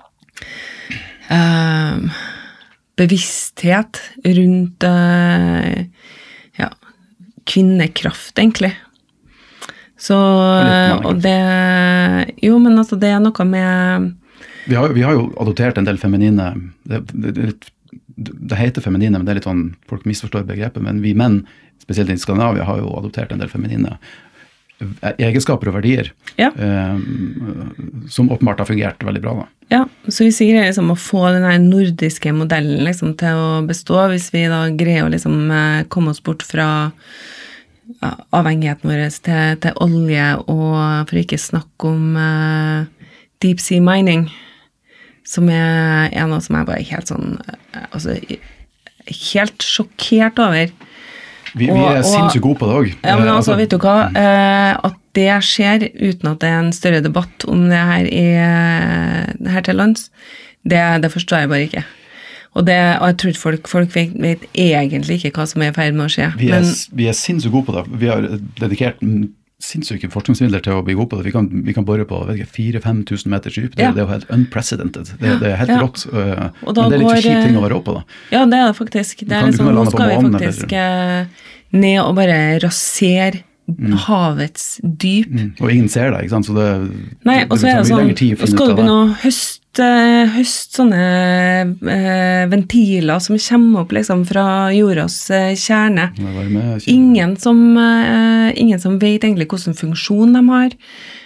um, bevissthet rundt uh, ja, kvinnekraft, egentlig. Så, og det, jo, men altså, det er noe med... Vi har, vi har jo adoptert en del feminine, det, det, det, litt, det heter feminine, men det er litt sånn, folk misforstår begrepet, men vi menn, spesielt i Skandinavia, har jo adoptert en del feminine egenskaper og verdier, Ja. eh, som åpenbart har fungert veldig bra da. Ja, så hvis vi greier liksom å få den her nordiske modellen liksom til å bestå, hvis vi da greier å liksom eh, komme oss bort fra ja, avhengigheten vår til, til olje, og for ikke snakke om eh, deep sea mining, som er, er noe som jeg bare er helt sånn, eh, altså helt sjokkert over. Vi, vi er sinnssykt gode på det også. Ja, men altså, altså, vet du hva, eh, at det skjer uten at det er en større debatt om det her, i, her til lands, det, det forstår jeg bare ikke. Og, det, og jeg tror ikke folk, folk vet, vet egentlig ikke hva som er i ferd med å skje. Vi er, men, vi er sinnssykt gode på det. Vi har dedikert sinnssyke forskningsmidler til å bli gode på det. Vi kan, vi kan bore på fire til fem tusen meter dyp. Det, Ja. det er jo helt unprecedented. Det, det er helt Ja. rått. Uh, Og da men det er litt går, kjipt ting å være oppe på da. ja, det er det faktisk. Det Du er kan- du liksom, kan nå lande på skal vi månen, faktisk eh, ned og bare rasere havets dyp. Mm. Og ingen ser det, ikke sant? Så det, Nei, det, og så er det tar mye sånn, lengre tid å og finne skal ut du av begynne det. å høste, høste sånne eh, ventiler som kommer opp liksom fra jordas eh, kjerne. Det var med- Ingen som, eh, ingen som vet egentlig hvilken funksjon de har.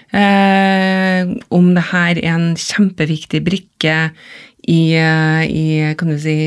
Eh, om det her er en kjempeviktig brikke i, eh, i kan du si,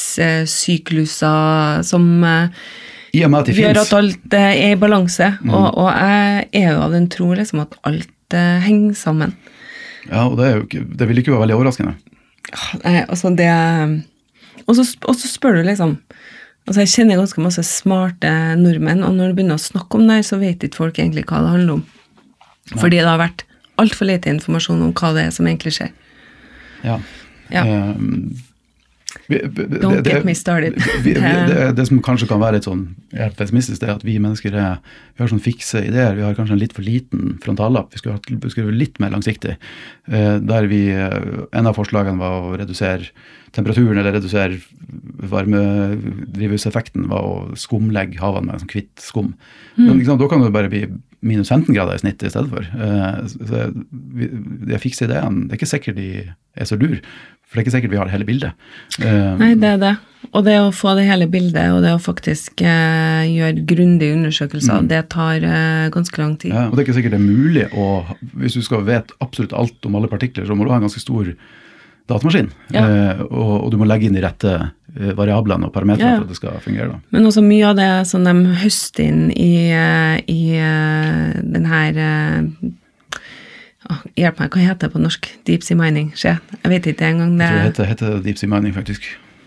livssykluser som eh, I og med at de gjør finnes. at alt eh, er i balanse. Mm. Og, og jeg er jo av den tro liksom, at alt eh, henger sammen. Ja, og det, er jo ikke, det vil ikke være veldig overraskende. Nei, altså det og så, og så spør du liksom altså jeg kjenner ganske masse smarte nordmenn, og når du begynner å snakke om det, så vet ikke folk egentlig hva det handler om. Fordi det har vært alt for lite informasjon om hva det er som egentlig skjer. Ja. Ja. Um, vi, det, Don't det, get me started. Vi, vi, det, det som kanskje kan være litt sånn pessimistisk, det er at vi mennesker er, vi har sånn fikse ideer, vi har kanskje en litt for liten frontallapp, vi skulle ha skulle være litt mer langsiktig, uh, der vi, uh, en av forslagene var å redusere temperaturen, eller redusere varmedrivhuseffekten, var å skumlegge havene med en sånn kvitt skum. Mm. Men liksom, da kan det bare bli minus femten grader i snitt i stedet for. Uh, så vi, de fikse ideene, det er ikke sikkert de er så lur, for det er ikke sikkert vi har hele bildet. Uh, Nei, det er det. Og det å få det hele bildet, og det å faktisk eh, gjøre grundige undersøkelser, Mm. det tar eh, ganske lang tid. Ja, og det er ikke sikkert det er mulig å, hvis du skal vite absolutt alt om alle partikler, så må du ha en ganske stor datamaskin, Ja. eh, og, og du må legge inn de rette eh, variablene og parametrene Ja. for at det skal fungere. Da. Men også mye av det som de høster inn i, eh, i eh, den her eh, å, hjelp meg, hva heter det på norsk? Deep sea mining, skje? Jeg vet ikke engang det. Jeg tror det heter, heter deep sea mining, faktisk.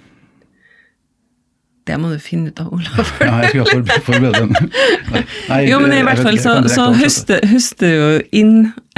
Det må du finne ut av, Olav. Ja, jeg skulle ha forberedt, forberedt den. Nei, nei, Jo, men i jeg hvert vet fall ikke, så, jeg kan direkte så oversette. høster, høster du jo inn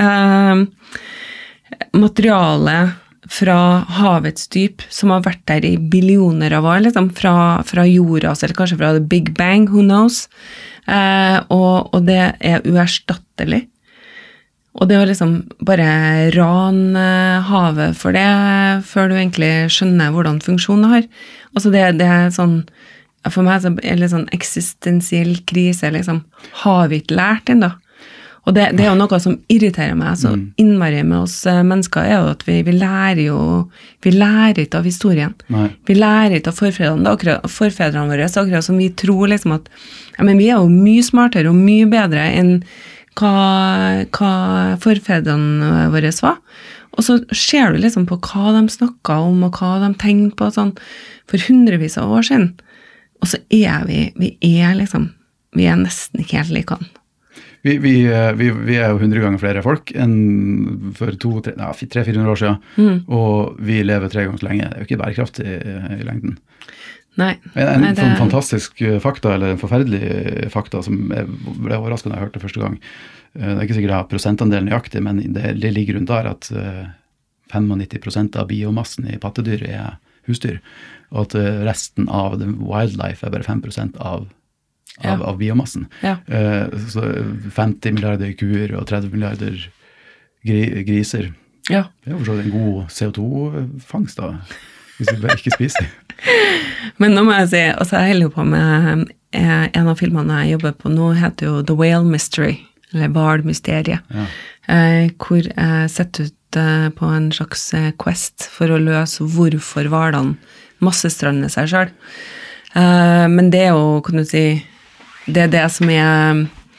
eh, materiale fra havets dyp som har vært der i billioner av år, liksom, fra, fra jorda, eller kanskje fra the Big Bang, who knows, eh, og, og det er uerstattelig. Og det å liksom bare rane havet for det, før du egentlig skjønner hvordan funksjonen har. Altså det, det er sånn, for meg så er det litt sånn eksistensiell krise, liksom. Har vi ikke lært ennå? Og det, det er jo noe som irriterer meg så innmari med oss eh, mennesker, er jo at vi, vi lærer jo, vi lærer ikke av historien. Nei. Vi lærer ikke av forfedrene, det er akkurat, forfedrene våre, så akkurat som vi tror liksom at, ja, men vi er jo mye smartere og mye bedre enn hva, hva forfedrene våre var. Og så ser du liksom på hva de snakket om, og hva de tenkte på sånn, for hundrevis av år siden. Og så er vi, vi er liksom, vi er nesten ikke helt like han. Vi, vi, vi, vi er jo hundre ganger flere folk enn for to, tre, ja, tre, fire-hundre år siden, Mm. og vi lever tre ganger så lenge. Det er jo ikke bærekraftig i, i lengden. Nei. En, en Nei, det- sånn fantastisk fakta, eller en forferdelig fakta, som jeg ble overrasket da jeg hørte det første gang. Eh, Det er ikke sikkert jeg har prosentandelen nøyaktig, men det, det ligger rundt der at eh, ninety-fem prosent av biomassen i pattedyr er husdyr, og at eh, resten av the wildlife er bare fem prosent av, av, Ja. av biomassen. Ja. Eh, Så femti milliarder kuer og tretti milliarder gri, griser. Ja. Det er jo for så vidt en god C O to-fangst da, hvis vi bare ikke spiser. Men nå må jeg si, altså jeg holder jo på med eh, en av filmene jeg jobber på nå, heter jo The Whale Mystery, eller Hval-mysteriet, Ja. eh, hvor jeg setter ut eh, på en slags eh, quest for å løse hvorfor hvalene massestrander seg selv. Eh, men det er jo, kan du si, det er det som er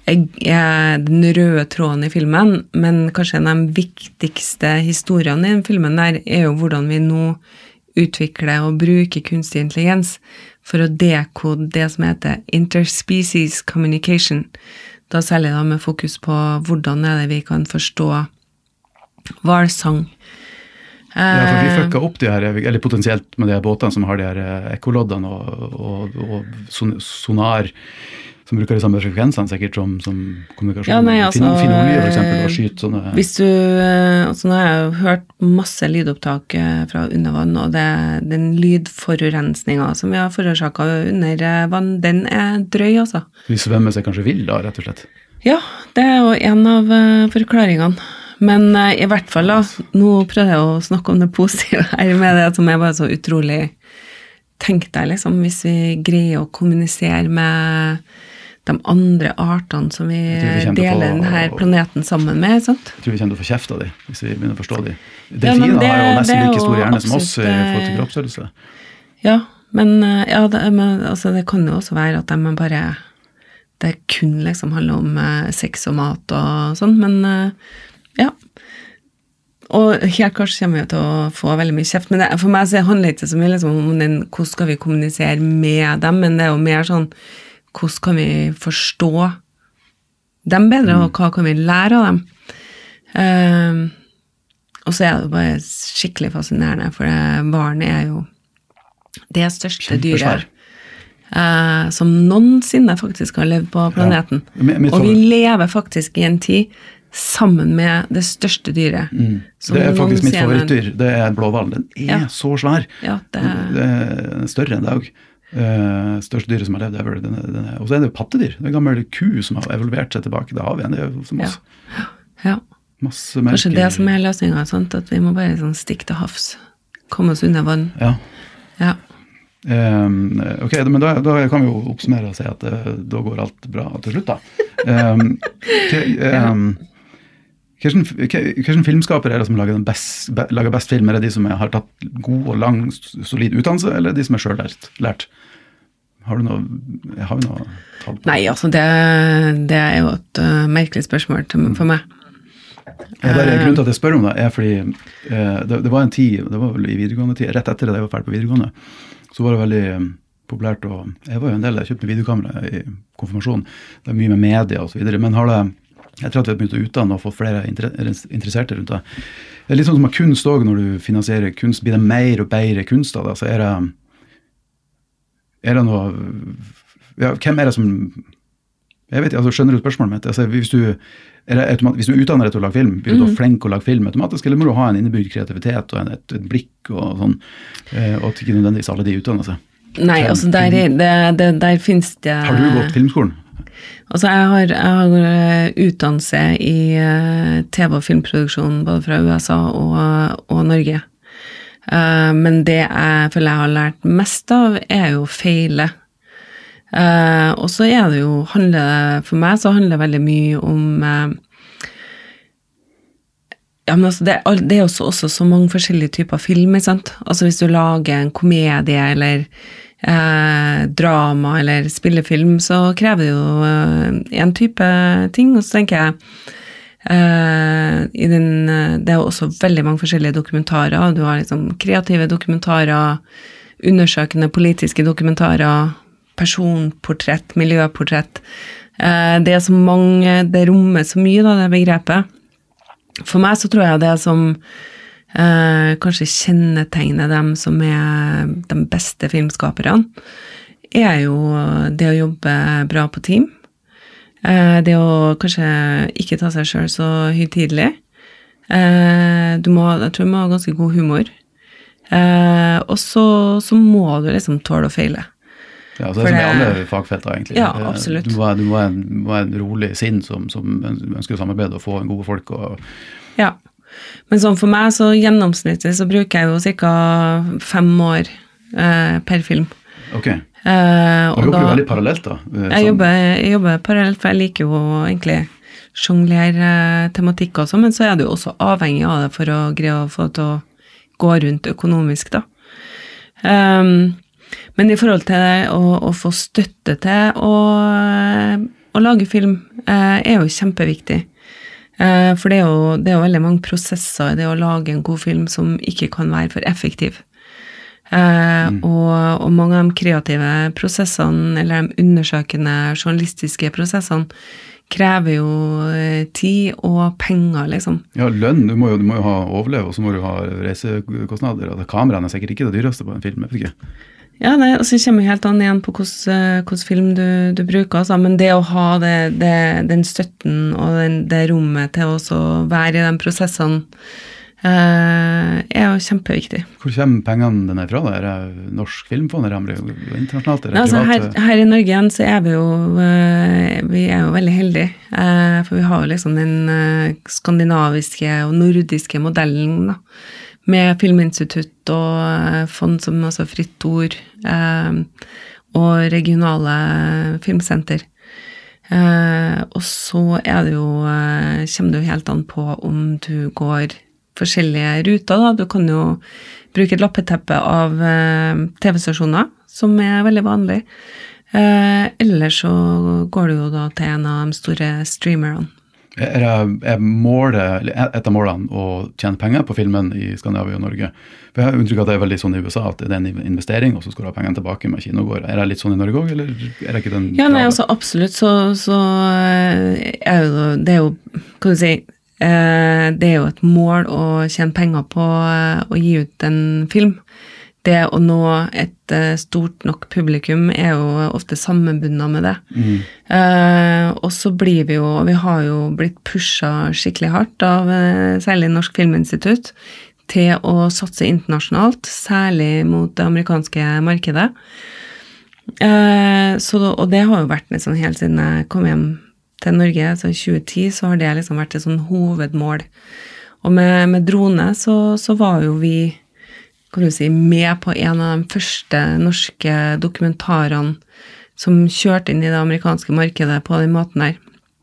er, er den røde tråden i filmen, men kanskje en av de viktigste historiene i den filmen der er jo hvordan vi nå utvikler og bruker kunstig intelligens for å dekode det som heter interspecies communication. Da særlig da med fokus på hvordan er det vi kan forstå hvalsang. Ja, for vi fucka opp de her, eller potensielt med de her båtene som har de her ekkoloddene og, og, og sonar, som bruker de samme frekvensene sikkert som, som kommunikasjon. Ja, nei, altså, finne olje for eksempel, og skyte sånne. Hvis du, altså nå har jeg jo hørt masse lydopptak fra undervann, og det, den lydforurensningen som vi har forårsaket under vann, den er drøy, altså. Vi svømmer seg kanskje vill da, rett og slett? Ja, det er jo en av forklaringene. Men uh, i hvert fall da, nå prøver jeg å snakke om det positive her med det som er bare så utrolig tenkt deg liksom, hvis vi greier å kommunisere med de andre artene som vi, vi deler få, denne planeten sammen med, sant? Jeg tror vi kommer til å få kjeft av de, hvis vi begynner å forstå de. Delfiner ja, har jo nesten like stor hjerne som oss i forhold til kroppsstørrelse. Ja, men, ja, det, men altså, det kan jo også være at de bare det kun liksom handler om uh, sex og mat og sånn, men uh, ja, og helt kanskje kommer vi til å få veldig mye kjeft, men det, for meg så handler det ikke så mye liksom, om den, hvordan skal vi kommunisere med dem, men det er jo mer sånn, hvordan kan vi forstå dem bedre, og hva kan vi lære av dem? Um, og så er det bare skikkelig fascinerende, for barnet er jo det største dyret uh, som noensinne faktisk har levd på planeten. Ja, men, men, og vi lever faktisk i en tid sammen med det største dyret. Mm. Det er faktisk mitt favorittdyr. Det er blåhval. Den er ja. så svær. Ja, det... det er større enn dag. Uh, største dyret som har levd ever. Den er, den er, og så er det jo pattedyr. Det er en gammel ku som har evolvert seg tilbake. Det har vi en, det er jo som oss. Ja. Ja. Masse merker. Kanskje det som er løsningen, sant? At vi må bare sånn stikke til havs. Komme oss under vann. Ja. Ja. Um, ok, men da, da kan vi jo oppsummere og si at uh, da går alt bra til slutt da. Um, til, um, Hvilken filmskaper er det som lager, den best, lager best film? Er det de som har tatt god og lang, solid utdannelse, eller de som er selv lært? lært? Har du noe, har vi noe tall på? Nei, altså det, det er jo et uh, merkelig spørsmål til, for meg. Jeg bare, grunnen til at jeg spør om det er fordi uh, det, det var en tid, det var vel i videregående tid, rett etter det jeg var ferdig på videregående, så var det veldig um, populært, og jeg var jo en del, jeg kjøpte videokamera i konfirmasjon, det er mye med media og så videre, men har det jeg tror at vi har begynt å utdanne og få flere interesserte rundt det. Det er litt sånn som med kunst også, når du finansierer kunst, blir det mer og bedre kunst av det, så er det, er det noe, ja, hvem er det som, jeg vet ikke, altså skjønner du spørsmålet mitt? Altså, hvis, du, er det automat, hvis du utdanner deg til å lage film, blir du mm. flink å lage film automatisk, eller må du ha en innebygd kreativitet og en, et, et blikk og sånn, og at ikke nødvendigvis alle de utdanner seg? Nei, altså der, det, det, der finnes det... Har du gått filmskolen? Altså, jeg har, jeg har utdannelse i uh, T V- og filmproduksjon både fra U S A og, og Norge. Uh, men det jeg føler jeg har lært mest av er jo feile. Uh, og så er det jo, handler, for meg så handler det veldig mye om uh, ja, men altså det, det er også, også så mange forskjellige typer filmer, sant? Altså hvis du lager en komedie eller Eh, drama eller spillefilm, så krever det jo eh, en type ting, og så tenker jeg eh, i den, det er jo også veldig mange forskjellige dokumentarer, du har liksom kreative dokumentarer, undersøkende politiske dokumentarer, personportrett, miljøportrett, eh, det er så mange, det rommer så mye da, det begrepet. For meg så tror jeg det er som Uh, kanskje kjennetegner dem som er de beste filmskaperne, er jo det å jobbe bra på team. Uh, det å kanskje ikke ta seg selv så høytidelig. Uh, du må, jeg tror du må ha ganske god humor. Uh, og så, så må du liksom tåle å feile. Ja, så det er som i alle fagfelter egentlig. Ja, absolutt. Du må, du må, ha, en, må ha en rolig sinn som, som ønsker å samarbeide og få en gode folk. Og... Ja. Men sånn for meg, så gjennomsnittlig så bruker jeg jo cirka fem år eh, per film. Ok. Eh, og du jobber jo veldig parallelt da? Jeg, sånn. jobber, jeg jobber parallelt, for jeg liker jo egentlig jonglere tematikk også, men så er du jo også avhengig av det for å greie å få det til å gå rundt økonomisk da. Um, men i forhold til å, å få støtte til å, å lage film, eh, er jo kjempeviktig. Eh, for det er, jo, det er jo veldig mange prosesser i det å lage en god film som ikke kan være for effektiv. Eh, mm. og, og mange av de kreative prosessene, eller de undersøkende journalistiske prosessene, krever jo tid og penger, liksom. Ja, lønn, du må jo, du må jo ha overleve, og så må du ha reisekostnader, og kameraene er sikkert ikke det dyreste på en film, jeg vet ikke. Ja, nei, og så kommer helt an igjen på hvordan film du, du bruker, altså. Men det å ha det, det, den støtten og den, det rommet til å være i de prosessene eh, er jo kjempeviktig. Hvor kommer pengene denne fra? Er det norsk filmfond, eller er det internasjonalt? Er det ja, altså, her, her i Norge igjen så er vi jo, vi er jo veldig heldige, eh, for vi har jo liksom den skandinaviske og nordiske modellen da, med Filminstitutt og fond som altså Fritt Ord eh, og regionale filmsenter. Eh, og så er det jo, eh, kommer det jo helt an på om du går forskjellige ruter. Da. Du kan jo bruke et lappeteppe av eh, T V-stasjoner, som er veldig vanlig. Eh, eller så går du jo da til en av de store streamerne. Er, er målet, et av målene å tjene penger på filmen i Skandinavia og Norge? For jeg har unntrykk at det er veldig sånn i U S A, at det er en investering, og så skal du ha pengene tilbake med kinogård. Er det litt sånn i Norge også, eller er det ikke den? Ja, nei, altså absolutt, så, så er jo, det er jo, kan du si, det er jo et mål å tjene penger på å gi ut en film. Det å nå et stort nok publikum er jo ofte sammenbundet med det. Mm. Eh, og så blir vi jo, vi har jo blitt pushet skikkelig hardt av særlig Norsk Filminstitutt til å satse internasjonalt, særlig mot det amerikanske markedet. Eh, så, og det har jo vært liksom helt siden jeg kom hjem til Norge, så i tjue ti så har det liksom vært et sånn hovedmål. Og med, med drone så, så var jo vi kan du si, med på en av de første norske dokumentarene som kjørte inn i det amerikanske markedet på den måten der.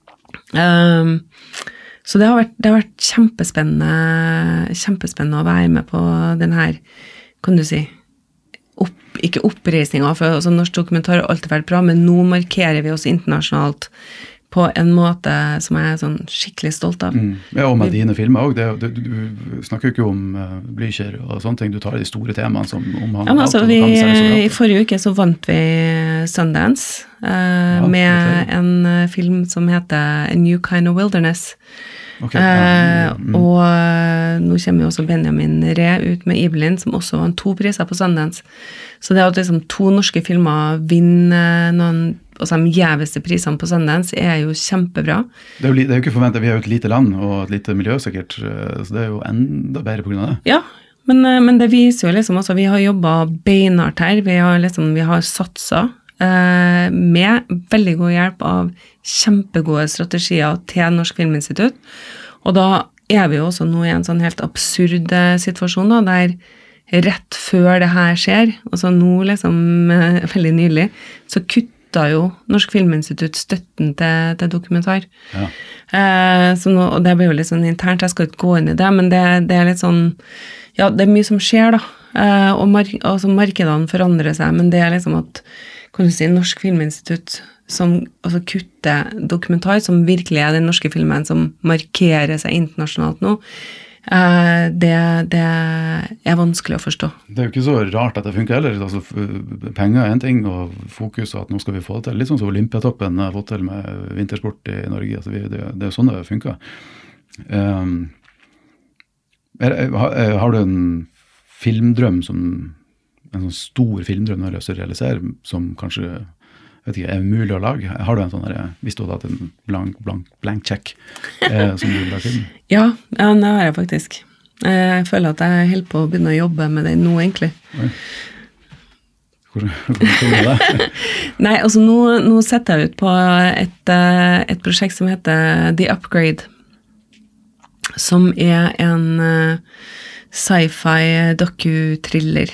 Um, så det har vært, det har vært kjempespennende, kjempespennende å være med på den her, kan du si, opp, ikke oppreisningen, for altså, norsk dokumentar har alltid vært bra, men nå markerer vi oss internasjonalt på en måte som jeg er sånn skikkelig stolt av. Mm. Ja, og med vi, dine filmer også. Det, du, du snakker jo ikke om uh, Blücher og sånne ting. Du tar de store temaene som omhandler. Ja, men altså, vi, i forrige uke så vant vi Sundance uh, ja, med en uh, film som heter A New Kind of Wilderness. Okay, ja. mm. uh, og uh, nå kommer jo også Benjamin Ree ut med Ibelin, som også vant to priser på Sundance. Så det at liksom to norske filmer vinner noen altså de gjeveste prisene på Sundance er jo kjempebra. Det er jo, det er jo ikke forventet, vi er jo et lite land og et lite miljø sikkert, så det er jo enda bedre på grunn av det. Ja, men, men det viser jo liksom, altså vi har jobbet beinhardt her, vi har liksom, vi har satset eh, med veldig god hjelp av kjempegode strategier til Norsk Filminstitutt, og da er vi jo også nå i en sånn helt absurd situasjon da, der rett før det her skjer, altså nå liksom eh, veldig nylig, så kutter da jo Norsk Filminstitutt støtten til, til dokumentar. Ja. Eh, så nå, og det blir jo litt sånn internt, jeg skal ikke gå inn i det, men det, det er litt sånn, ja, det er mye som skjer da, eh, og mark, altså markedene forandrer seg, men det er liksom at, kan du si, Norsk Filminstitutt som altså kutter dokumentar, som virkelig er den norske filmen som markerer seg internasjonalt nå, Uh, det, det er vanskelig å forstå. Det er jo ikke så rart at det funker heller. Altså, penger er en ting, og fokus og at nå skal vi få det til. Litt sånn som Olympiatoppen har fått til med vintersport i Norge. Altså, vi, det, det er jo sånn det funker. Um, er, har, har du en filmdrøm, som, en sånn stor filmdrøm du har lyst til å realisere, som kanskje vet ikke, er mulig å lage? Har du en sånn der, hvis du hadde hatt en blank, blank, blank check eh, som du vil lage film? Ja, ja, det har jeg faktisk. Jeg føler at jeg holder på å begynne å jobbe med det nå, egentlig. Oi. Hvordan kommer det det? Nei, altså nå, nå setter jeg ut på et, et prosjekt som heter The Upgrade, som er en sci-fi doku-thriller.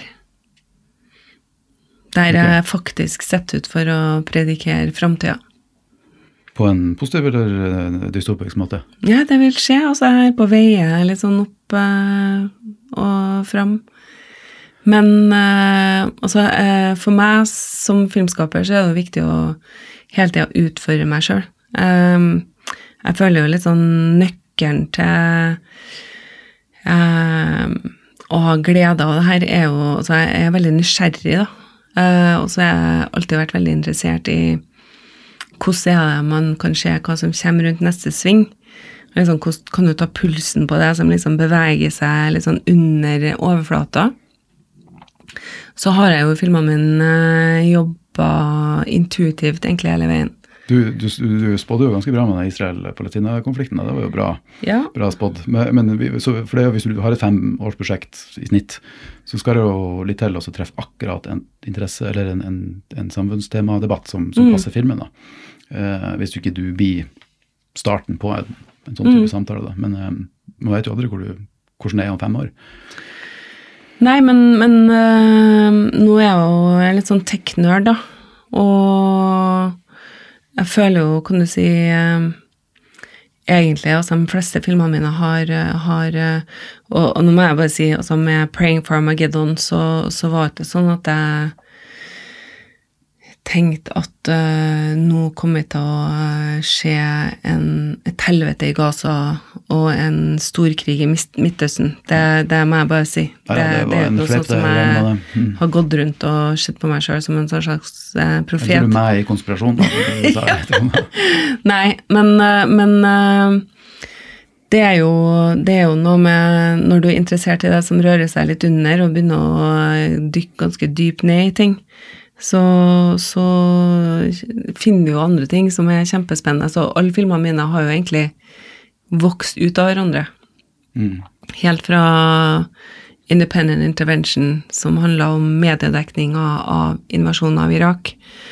Der okay. jeg faktisk sett ut for å predikere fremtiden. På en positiv eller dystopisk måte? Ja, det vil skje. Altså her på veie, litt sånn opp uh, og frem. Men uh, altså, uh, for meg som filmskaper så er det viktig å hele tiden utføre meg selv. Um, jeg føler jo litt sånn nøkkelen til um, å ha glede av det her er jo, altså jeg er veldig nysgjerrig da, uh, og så har jeg alltid vært veldig interessert i hvordan er det man kan se hva som kommer rundt neste sving, liksom, hvordan kan du ta pulsen på det som liksom beveger seg litt sånn under overflata. Så har jeg jo i filmen min uh, jobbet intuitivt egentlig hele veien. Du, du, du spådde jo ganske bra med den Israel-Palestina-konflikten, det var jo bra, ja. Bra spådd. Men, men så, for det, hvis du har et femårsprosjekt i snitt, så skal det jo litt til å treffe akkurat en interesse, eller en, en, en samfunnstema-debatt som, som mm. passer filmen. Da. Uh, hvis du ikke du blir starten på en, en sånn type mm. samtale. Da. Men uh, man vet jo aldri hvor du, hvordan det er om fem år. Nei, men, men uh, nå er jeg jo litt sånn tech-nerd da, og jeg føler jo, kan du si, uh, egentlig, altså de fleste filmene mine har, har uh, og, og nå må jeg bare si, altså med Praying for Armageddon, så, så var det sånn at jeg tenkte at uh, nå kommer det til å uh, skje en, et helvete i Gaza og en storkrig i Midtøsten. Det, det må jeg bare si. Det, ja, det, det er noe sånt som jeg mm. har gått rundt og sett på meg selv som en slags uh, profet. Er du med i konspirasjon? Da? Nei, men, uh, men uh, det, er jo, det er jo noe med når du er interessert i det som rører seg litt under og begynner å dykke ganske dypt ned i ting, Så, så finner vi jo andre ting som er kjempespennende. Så alle filmene mine har jo egentlig vokst ut av hverandre. Mm. Helt fra Independent Intervention, som handlet om mediedekning av, av invasjonen av Irak,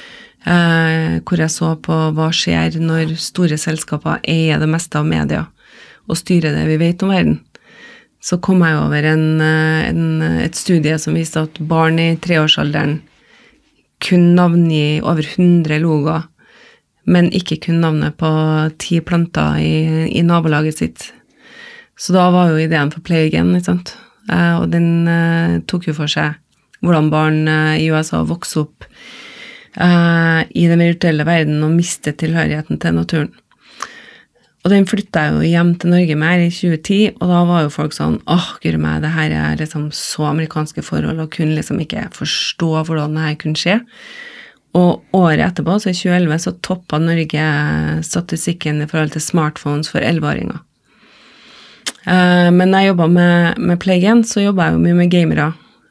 eh, hvor jeg så på hva skjer når store selskaper eier det meste av media og styrer det vi vet om verden. Så kom jeg over en, en, et studie som viste at barn i treårsalderen kun navngi over hundre logoer, men ikke kun navnet på ti planter i, i nabolaget sitt. Så da var jo ideen for Play Again, ikke sant? Eh, og den eh, tok jo for seg hvordan barn eh, i U S A vokser opp eh, i den virtuelle verden og mister tilhørigheten til naturen. Og den flyttet jeg jo hjem til Norge med her i tjue ti, og da var jo folk sånn, åh, gud meg, det her er liksom så amerikanske forhold, og kunne liksom ikke forstå hvordan det her kunne skje. Og året etterpå, så i tjue elleve, så toppet Norge statistikken i forhold til smartphones for elleveåringer. Uh, men når jeg jobbet med, med Play Again, så jobbet jeg jo mye med gamere,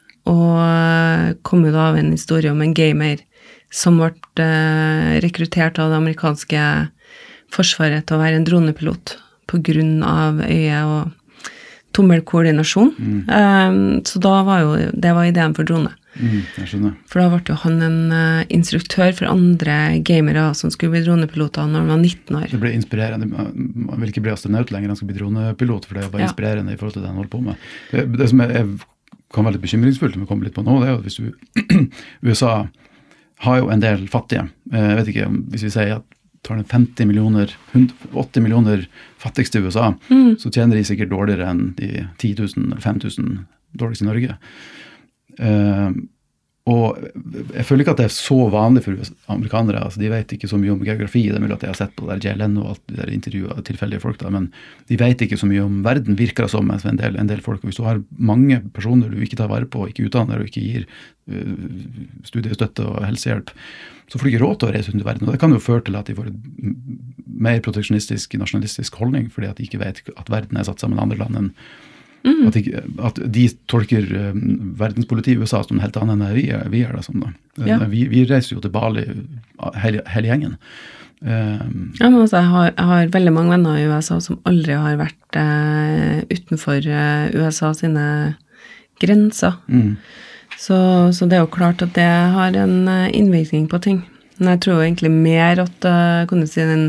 og kom jo da av en historie om en gamer som ble uh, rekruttert av det amerikanske forsvaret til å være en dronepilot på grunn av øye- og tommelkoordinasjon. Mm. Um, så da var jo, det var ideen for drone. Mm, jeg skjønner. For da ble jo han en uh, instruktør for andre gamere som skulle bli dronepiloter når han var nitten år. Det ble inspirerende. Man vil ikke bli astronaut lenger, han skal bli dronepilot, for det er bare ja. Inspirerende i forhold til det han holder på med. Det, det som er, kan være litt bekymringsfullt, men kommer litt på nå, det er jo at hvis du, U S A har jo en del fattige. Jeg vet ikke, hvis vi sier at tar det femti millioner, åtti millioner fattigste i U S A, mm. så tjener de sikkert dårligere enn de ti tusen eller fem tusen dårligste i Norge. Uh, og jeg føler ikke at det er så vanlig for amerikanere, altså de vet ikke så mye om geografi, det er mulig at jeg har sett på der J L N og alt de der intervjuet av tilfeldige folk da, men de vet ikke så mye om verden, virker det som en del, en del folk, og hvis du har mange personer du ikke tar vare på, ikke utdanner og ikke gir uh, studiestøtte og helsehjelp, så får du ikke råd til å reise under verden, og det kan jo føre til at de får en mer proteksjonistisk, nasjonalistisk holdning, fordi at de ikke vet at verden er satt sammen med andre land enn mm. at, de, at de tolker um, verdenspoliti i U S A som en helt annen enn vi er, vi er det som da. Ja. Vi, vi reiser jo til Bali hele, hele gjengen. Um, ja, men altså, jeg har, jeg har veldig mange venner i U S A som aldri har vært uh, utenfor uh, U S A sine grenser. Mm. Så, så det er jo klart at det har en innvirkning på ting. Men jeg tror jo egentlig mer at, kan du si, den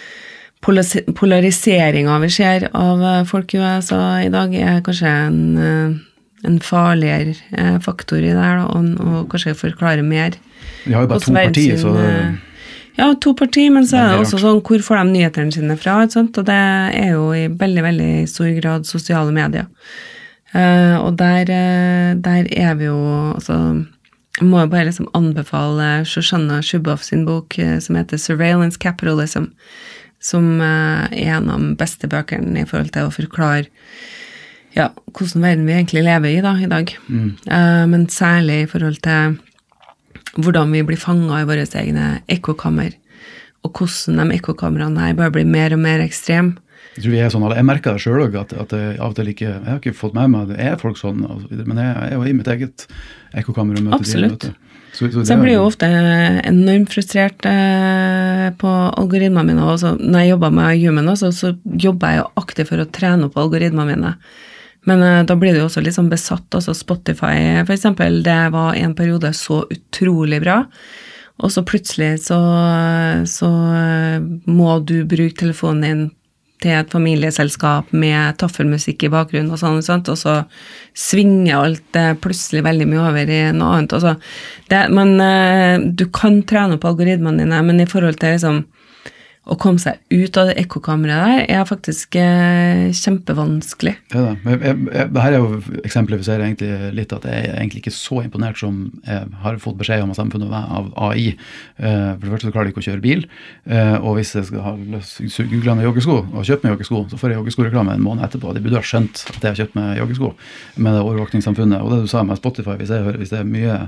polariseringen vi ser av folk i U S A i dag er kanskje en, en farligere faktor i det her, og, og kanskje forklare mer. Vi har jo bare to partier, så... Ja, to partier, men så er det også sånn, hvor får de nyhetene sine fra, ikke sant? Og det er jo i veldig, veldig stor grad sosiale medier. Uh, og der, uh, der er vi jo, altså, jeg må jo bare liksom anbefale Shoshana Zuboff sin bok eh, som heter Surveillance Capitalism, som eh, er en av de beste bøkene i forhold til å forklare ja, hvordan verden vi egentlig lever i da, i dag. Mm. Eh, men særlig i forhold til hvordan vi blir fanget i våre egne ekkokammer, og hvordan de ekkokamrene her bare blir mer og mer ekstrem. Jeg tror vi er sånn, jeg merker det selv også, at, at jeg av og til ikke, jeg har ikke fått med meg, det er folk sånn, og så videre, men jeg, jeg er jo i mitt eget ekkokammer og møter Absolutt. de. Så, så, så jeg blir jo ofte enormt frustrert eh, på algoritmene mine, og så, når jeg jobber med human, også, så jobber jeg jo aktivt for å trene opp algoritmene mine. Men eh, da blir det jo også litt sånn besatt, altså Spotify, for eksempel, det var en periode så utrolig bra, og så plutselig så, så må du bruke telefonen din til et familieselskap med taffelmusikk i bakgrunnen og sånn, sant? Og så svinger alt det plutselig veldig mye over i noe annet. Altså, det, men du kan trene på algoritmene dine, men i forhold til liksom, å komme seg ut av det ekkokameret der er faktisk eh, kjempevanskelig. Ja da, men jeg, jeg, det her er jo eksemplifiserer egentlig litt at jeg er egentlig ikke så imponert som jeg har fått beskjed om av samfunnet av A I. Uh, for det første så klarer jeg ikke å kjøre bil, uh, og hvis jeg skal ha løst googlet med joggesko og kjøpt meg joggesko, så får jeg joggeskoreklame en måned etterpå. De burde ha skjønt at jeg har kjøpt meg joggesko med det overvåkningssamfunnet. Og det du sa med Spotify, hvis, jeg hører, hvis det er mye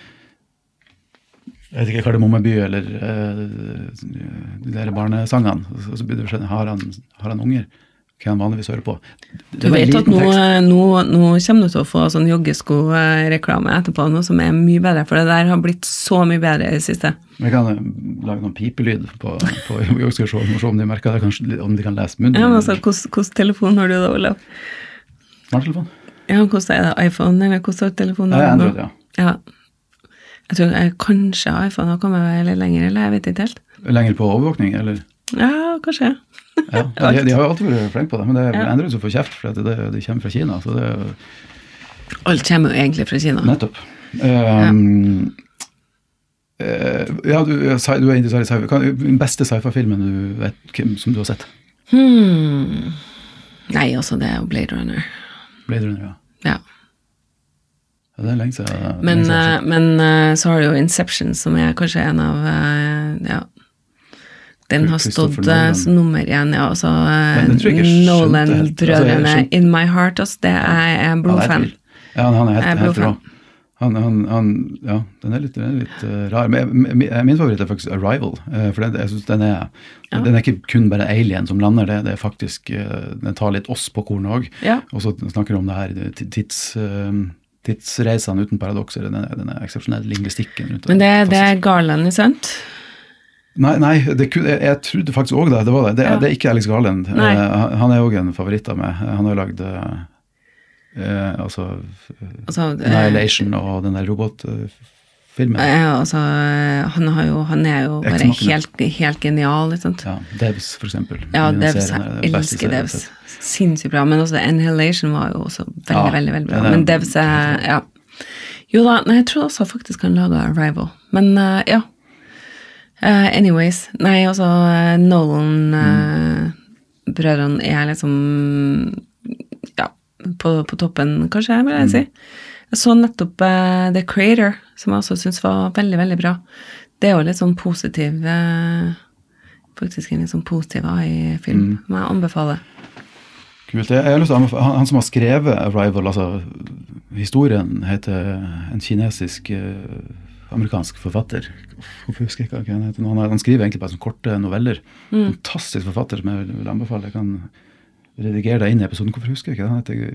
jeg vet ikke, Kardemommeby eller uh, de der barnesangene, så, så blir det skjønne, har han, har han unger? Hva han vanligvis hører på? Det du vet at nå, nå, nå kommer du til å få sånn joggesko-reklame etterpå, noe som er mye bedre, for det der har blitt så mye bedre i det siste. Jeg kan lage noen pipelyd på, på joggesko, og se om de merker det, kanskje, om de kan lese munnen. Ja, men altså, hvordan telefon har du da, Olav? Smarttelefon. Ja, hvordan er det? iPhone, eller hvordan telefon har du? Ja, Android, ja. Ja. Jeg tror jeg, kanskje iPhone har kommet litt lenger, eller jeg vet ikke helt. Lenger på overvåkning, eller? Ja, kanskje. Ja, ja de, de har jo alltid vært flinke på det, men det er ja. Android som får kjeft, for det, det kommer fra Kina, så det er jo... Alt kommer jo egentlig fra Kina. Nettopp. Um, ja. Uh, ja, du, du er interessert i sci-fi. Den beste sci-fi-filmen du vet, som du har sett? Hmm. Nei, altså det er jo Blade Runner. Blade Runner, ja. Ja. Ja, det er lenge siden. Men, lenge siden. Uh, men uh, så har du jo Inception, som er kanskje en av, uh, ja, den har stått uh, som nummer igjen, ja, altså uh, Nolan-brødrene altså, In My Heart, altså, det er, er blodfan. Ja, han, han er helt, helt bra. Han, han, han, ja, den er litt, den er litt uh, rar. Men min, min favoritt er faktisk Arrival, uh, for det, jeg synes den er, ja. Den er ikke kun bare alien som lander det, det er faktisk, uh, den tar litt oss på kornet også, ja. Og så snakker vi om det her tids... Uh, tidsreisene uten paradokser, den er, den er eksepsjonell lingvistikken. Men det, det er Garland, ikke sant? Nei, nei det, jeg, jeg trodde faktisk også det, det var det. Det, ja. Det er ikke Alex Garland. Uh, han er også en favoritt av meg. Han har jo lagd uh, altså, altså Annihilation uh, og den der robotfilmen. Ja, altså, han, har jo, han er jo bare helt, helt genial, ikke sant? Ja, Devs for eksempel. Ja, Devs, jeg elsker Devs. Sinnssykt bra, men også Annihilation var jo også veldig, ja, veldig, veldig bra. Er, men Devs er, ja. Jo da, nei, jeg tror også faktisk han laget Arrival. Men uh, ja, uh, anyways, nei, altså Nolan uh, brødrene er liksom, ja, på, på toppen, kanskje, vil jeg si. Jeg så nettopp uh, The Creator, som jeg også synes var veldig, veldig bra. Det er jo litt sånn positiv, uh, faktisk en litt sånn positiv i film, mm. må jeg anbefale. Kult. Jeg har lyst til å, han, han som har skrevet Arrival, altså historien heter en kinesisk uh, amerikansk forfatter. Hvorfor husker jeg ikke hva han heter? Han, han skriver egentlig bare sånne korte noveller. Mm. Fantastisk forfatter som jeg vil, vil anbefale. Jeg kan redigere deg inn i episoden. Hvorfor husker jeg ikke? Han heter,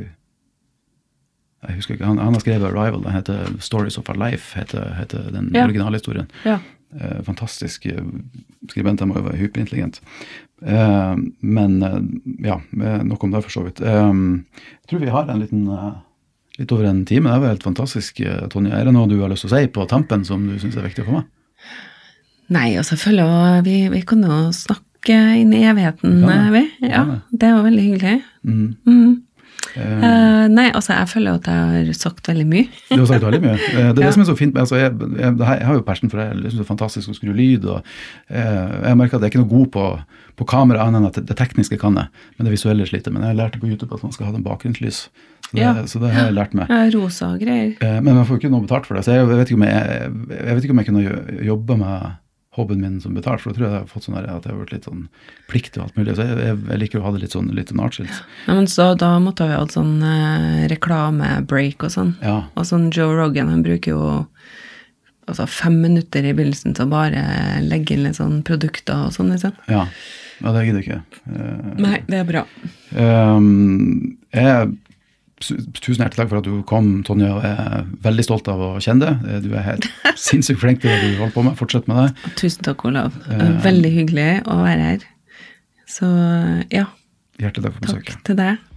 jeg husker ikke. Han, han har skrevet Arrival. Den heter Stories of Our Life, heter, heter den ja. Originalhistorien. Ja. Uh, fantastisk skribent, han må jo være hyperintelligent. Uh, men uh, ja, nok om det for så vidt. Um, jeg tror vi har en liten, uh, litt over en time. Det er helt fantastisk, uh, Tonje. Er det noe du har lyst til å si på tampen som du synes er viktig for meg? Nei, og selvfølgelig, vi, vi kan jo snakke inn i evigheten, vi. Ja, det er jo veldig hyggelig. Mm. Mm. Uh, nei, altså jeg føler at jeg har sagt veldig mye. Du har sagt veldig mye. Det er det Ja. som er så fint, altså jeg, jeg, det her- jeg har jo passion for det, jeg synes det er fantastisk å skru lyd, og eh, jeg merker at jeg er ikke noe god på, på kamera, annet enn at det, det tekniske kan jeg, men det visuelle sliter. Men jeg lærte på YouTube at man skal ha den bakgrunnslys, så det, Ja. så det har jeg lært meg. Ja, rosa greier. Eh, men jeg får jo ikke noe betalt for det, så jeg, jeg, vet ikke om jeg, jeg vet ikke om jeg kunne jo- jobbe med hobbyen min som betalt, for da tror jeg jeg har fått sånn der, at jeg har vært litt sånn plikt og alt mulig, så jeg, jeg, jeg liker å ha det litt sånn, litt sånn artskilt. Ja, men så, da måtte vi ha hatt sånn eh, reklamebreak og sånn. Ja, Og sånn Joe Rogan, han bruker jo altså fem minutter i begynnelsen til å bare legge inn litt sånn produkter og sånn, liksom. ja, ja det gidder jeg ikke. Eh, Nei, det er bra. Um, jeg, tusen hjertelig takk for at du kom, Tonje, og jeg er veldig stolt av å kjenne deg. Du er helt sinnssykt flink til det du holder på med. Fortsett med det. Tusen takk, Olav. Eh. Veldig hyggelig å være her. Så ja, Hjertelig takk for takk besøket. til deg.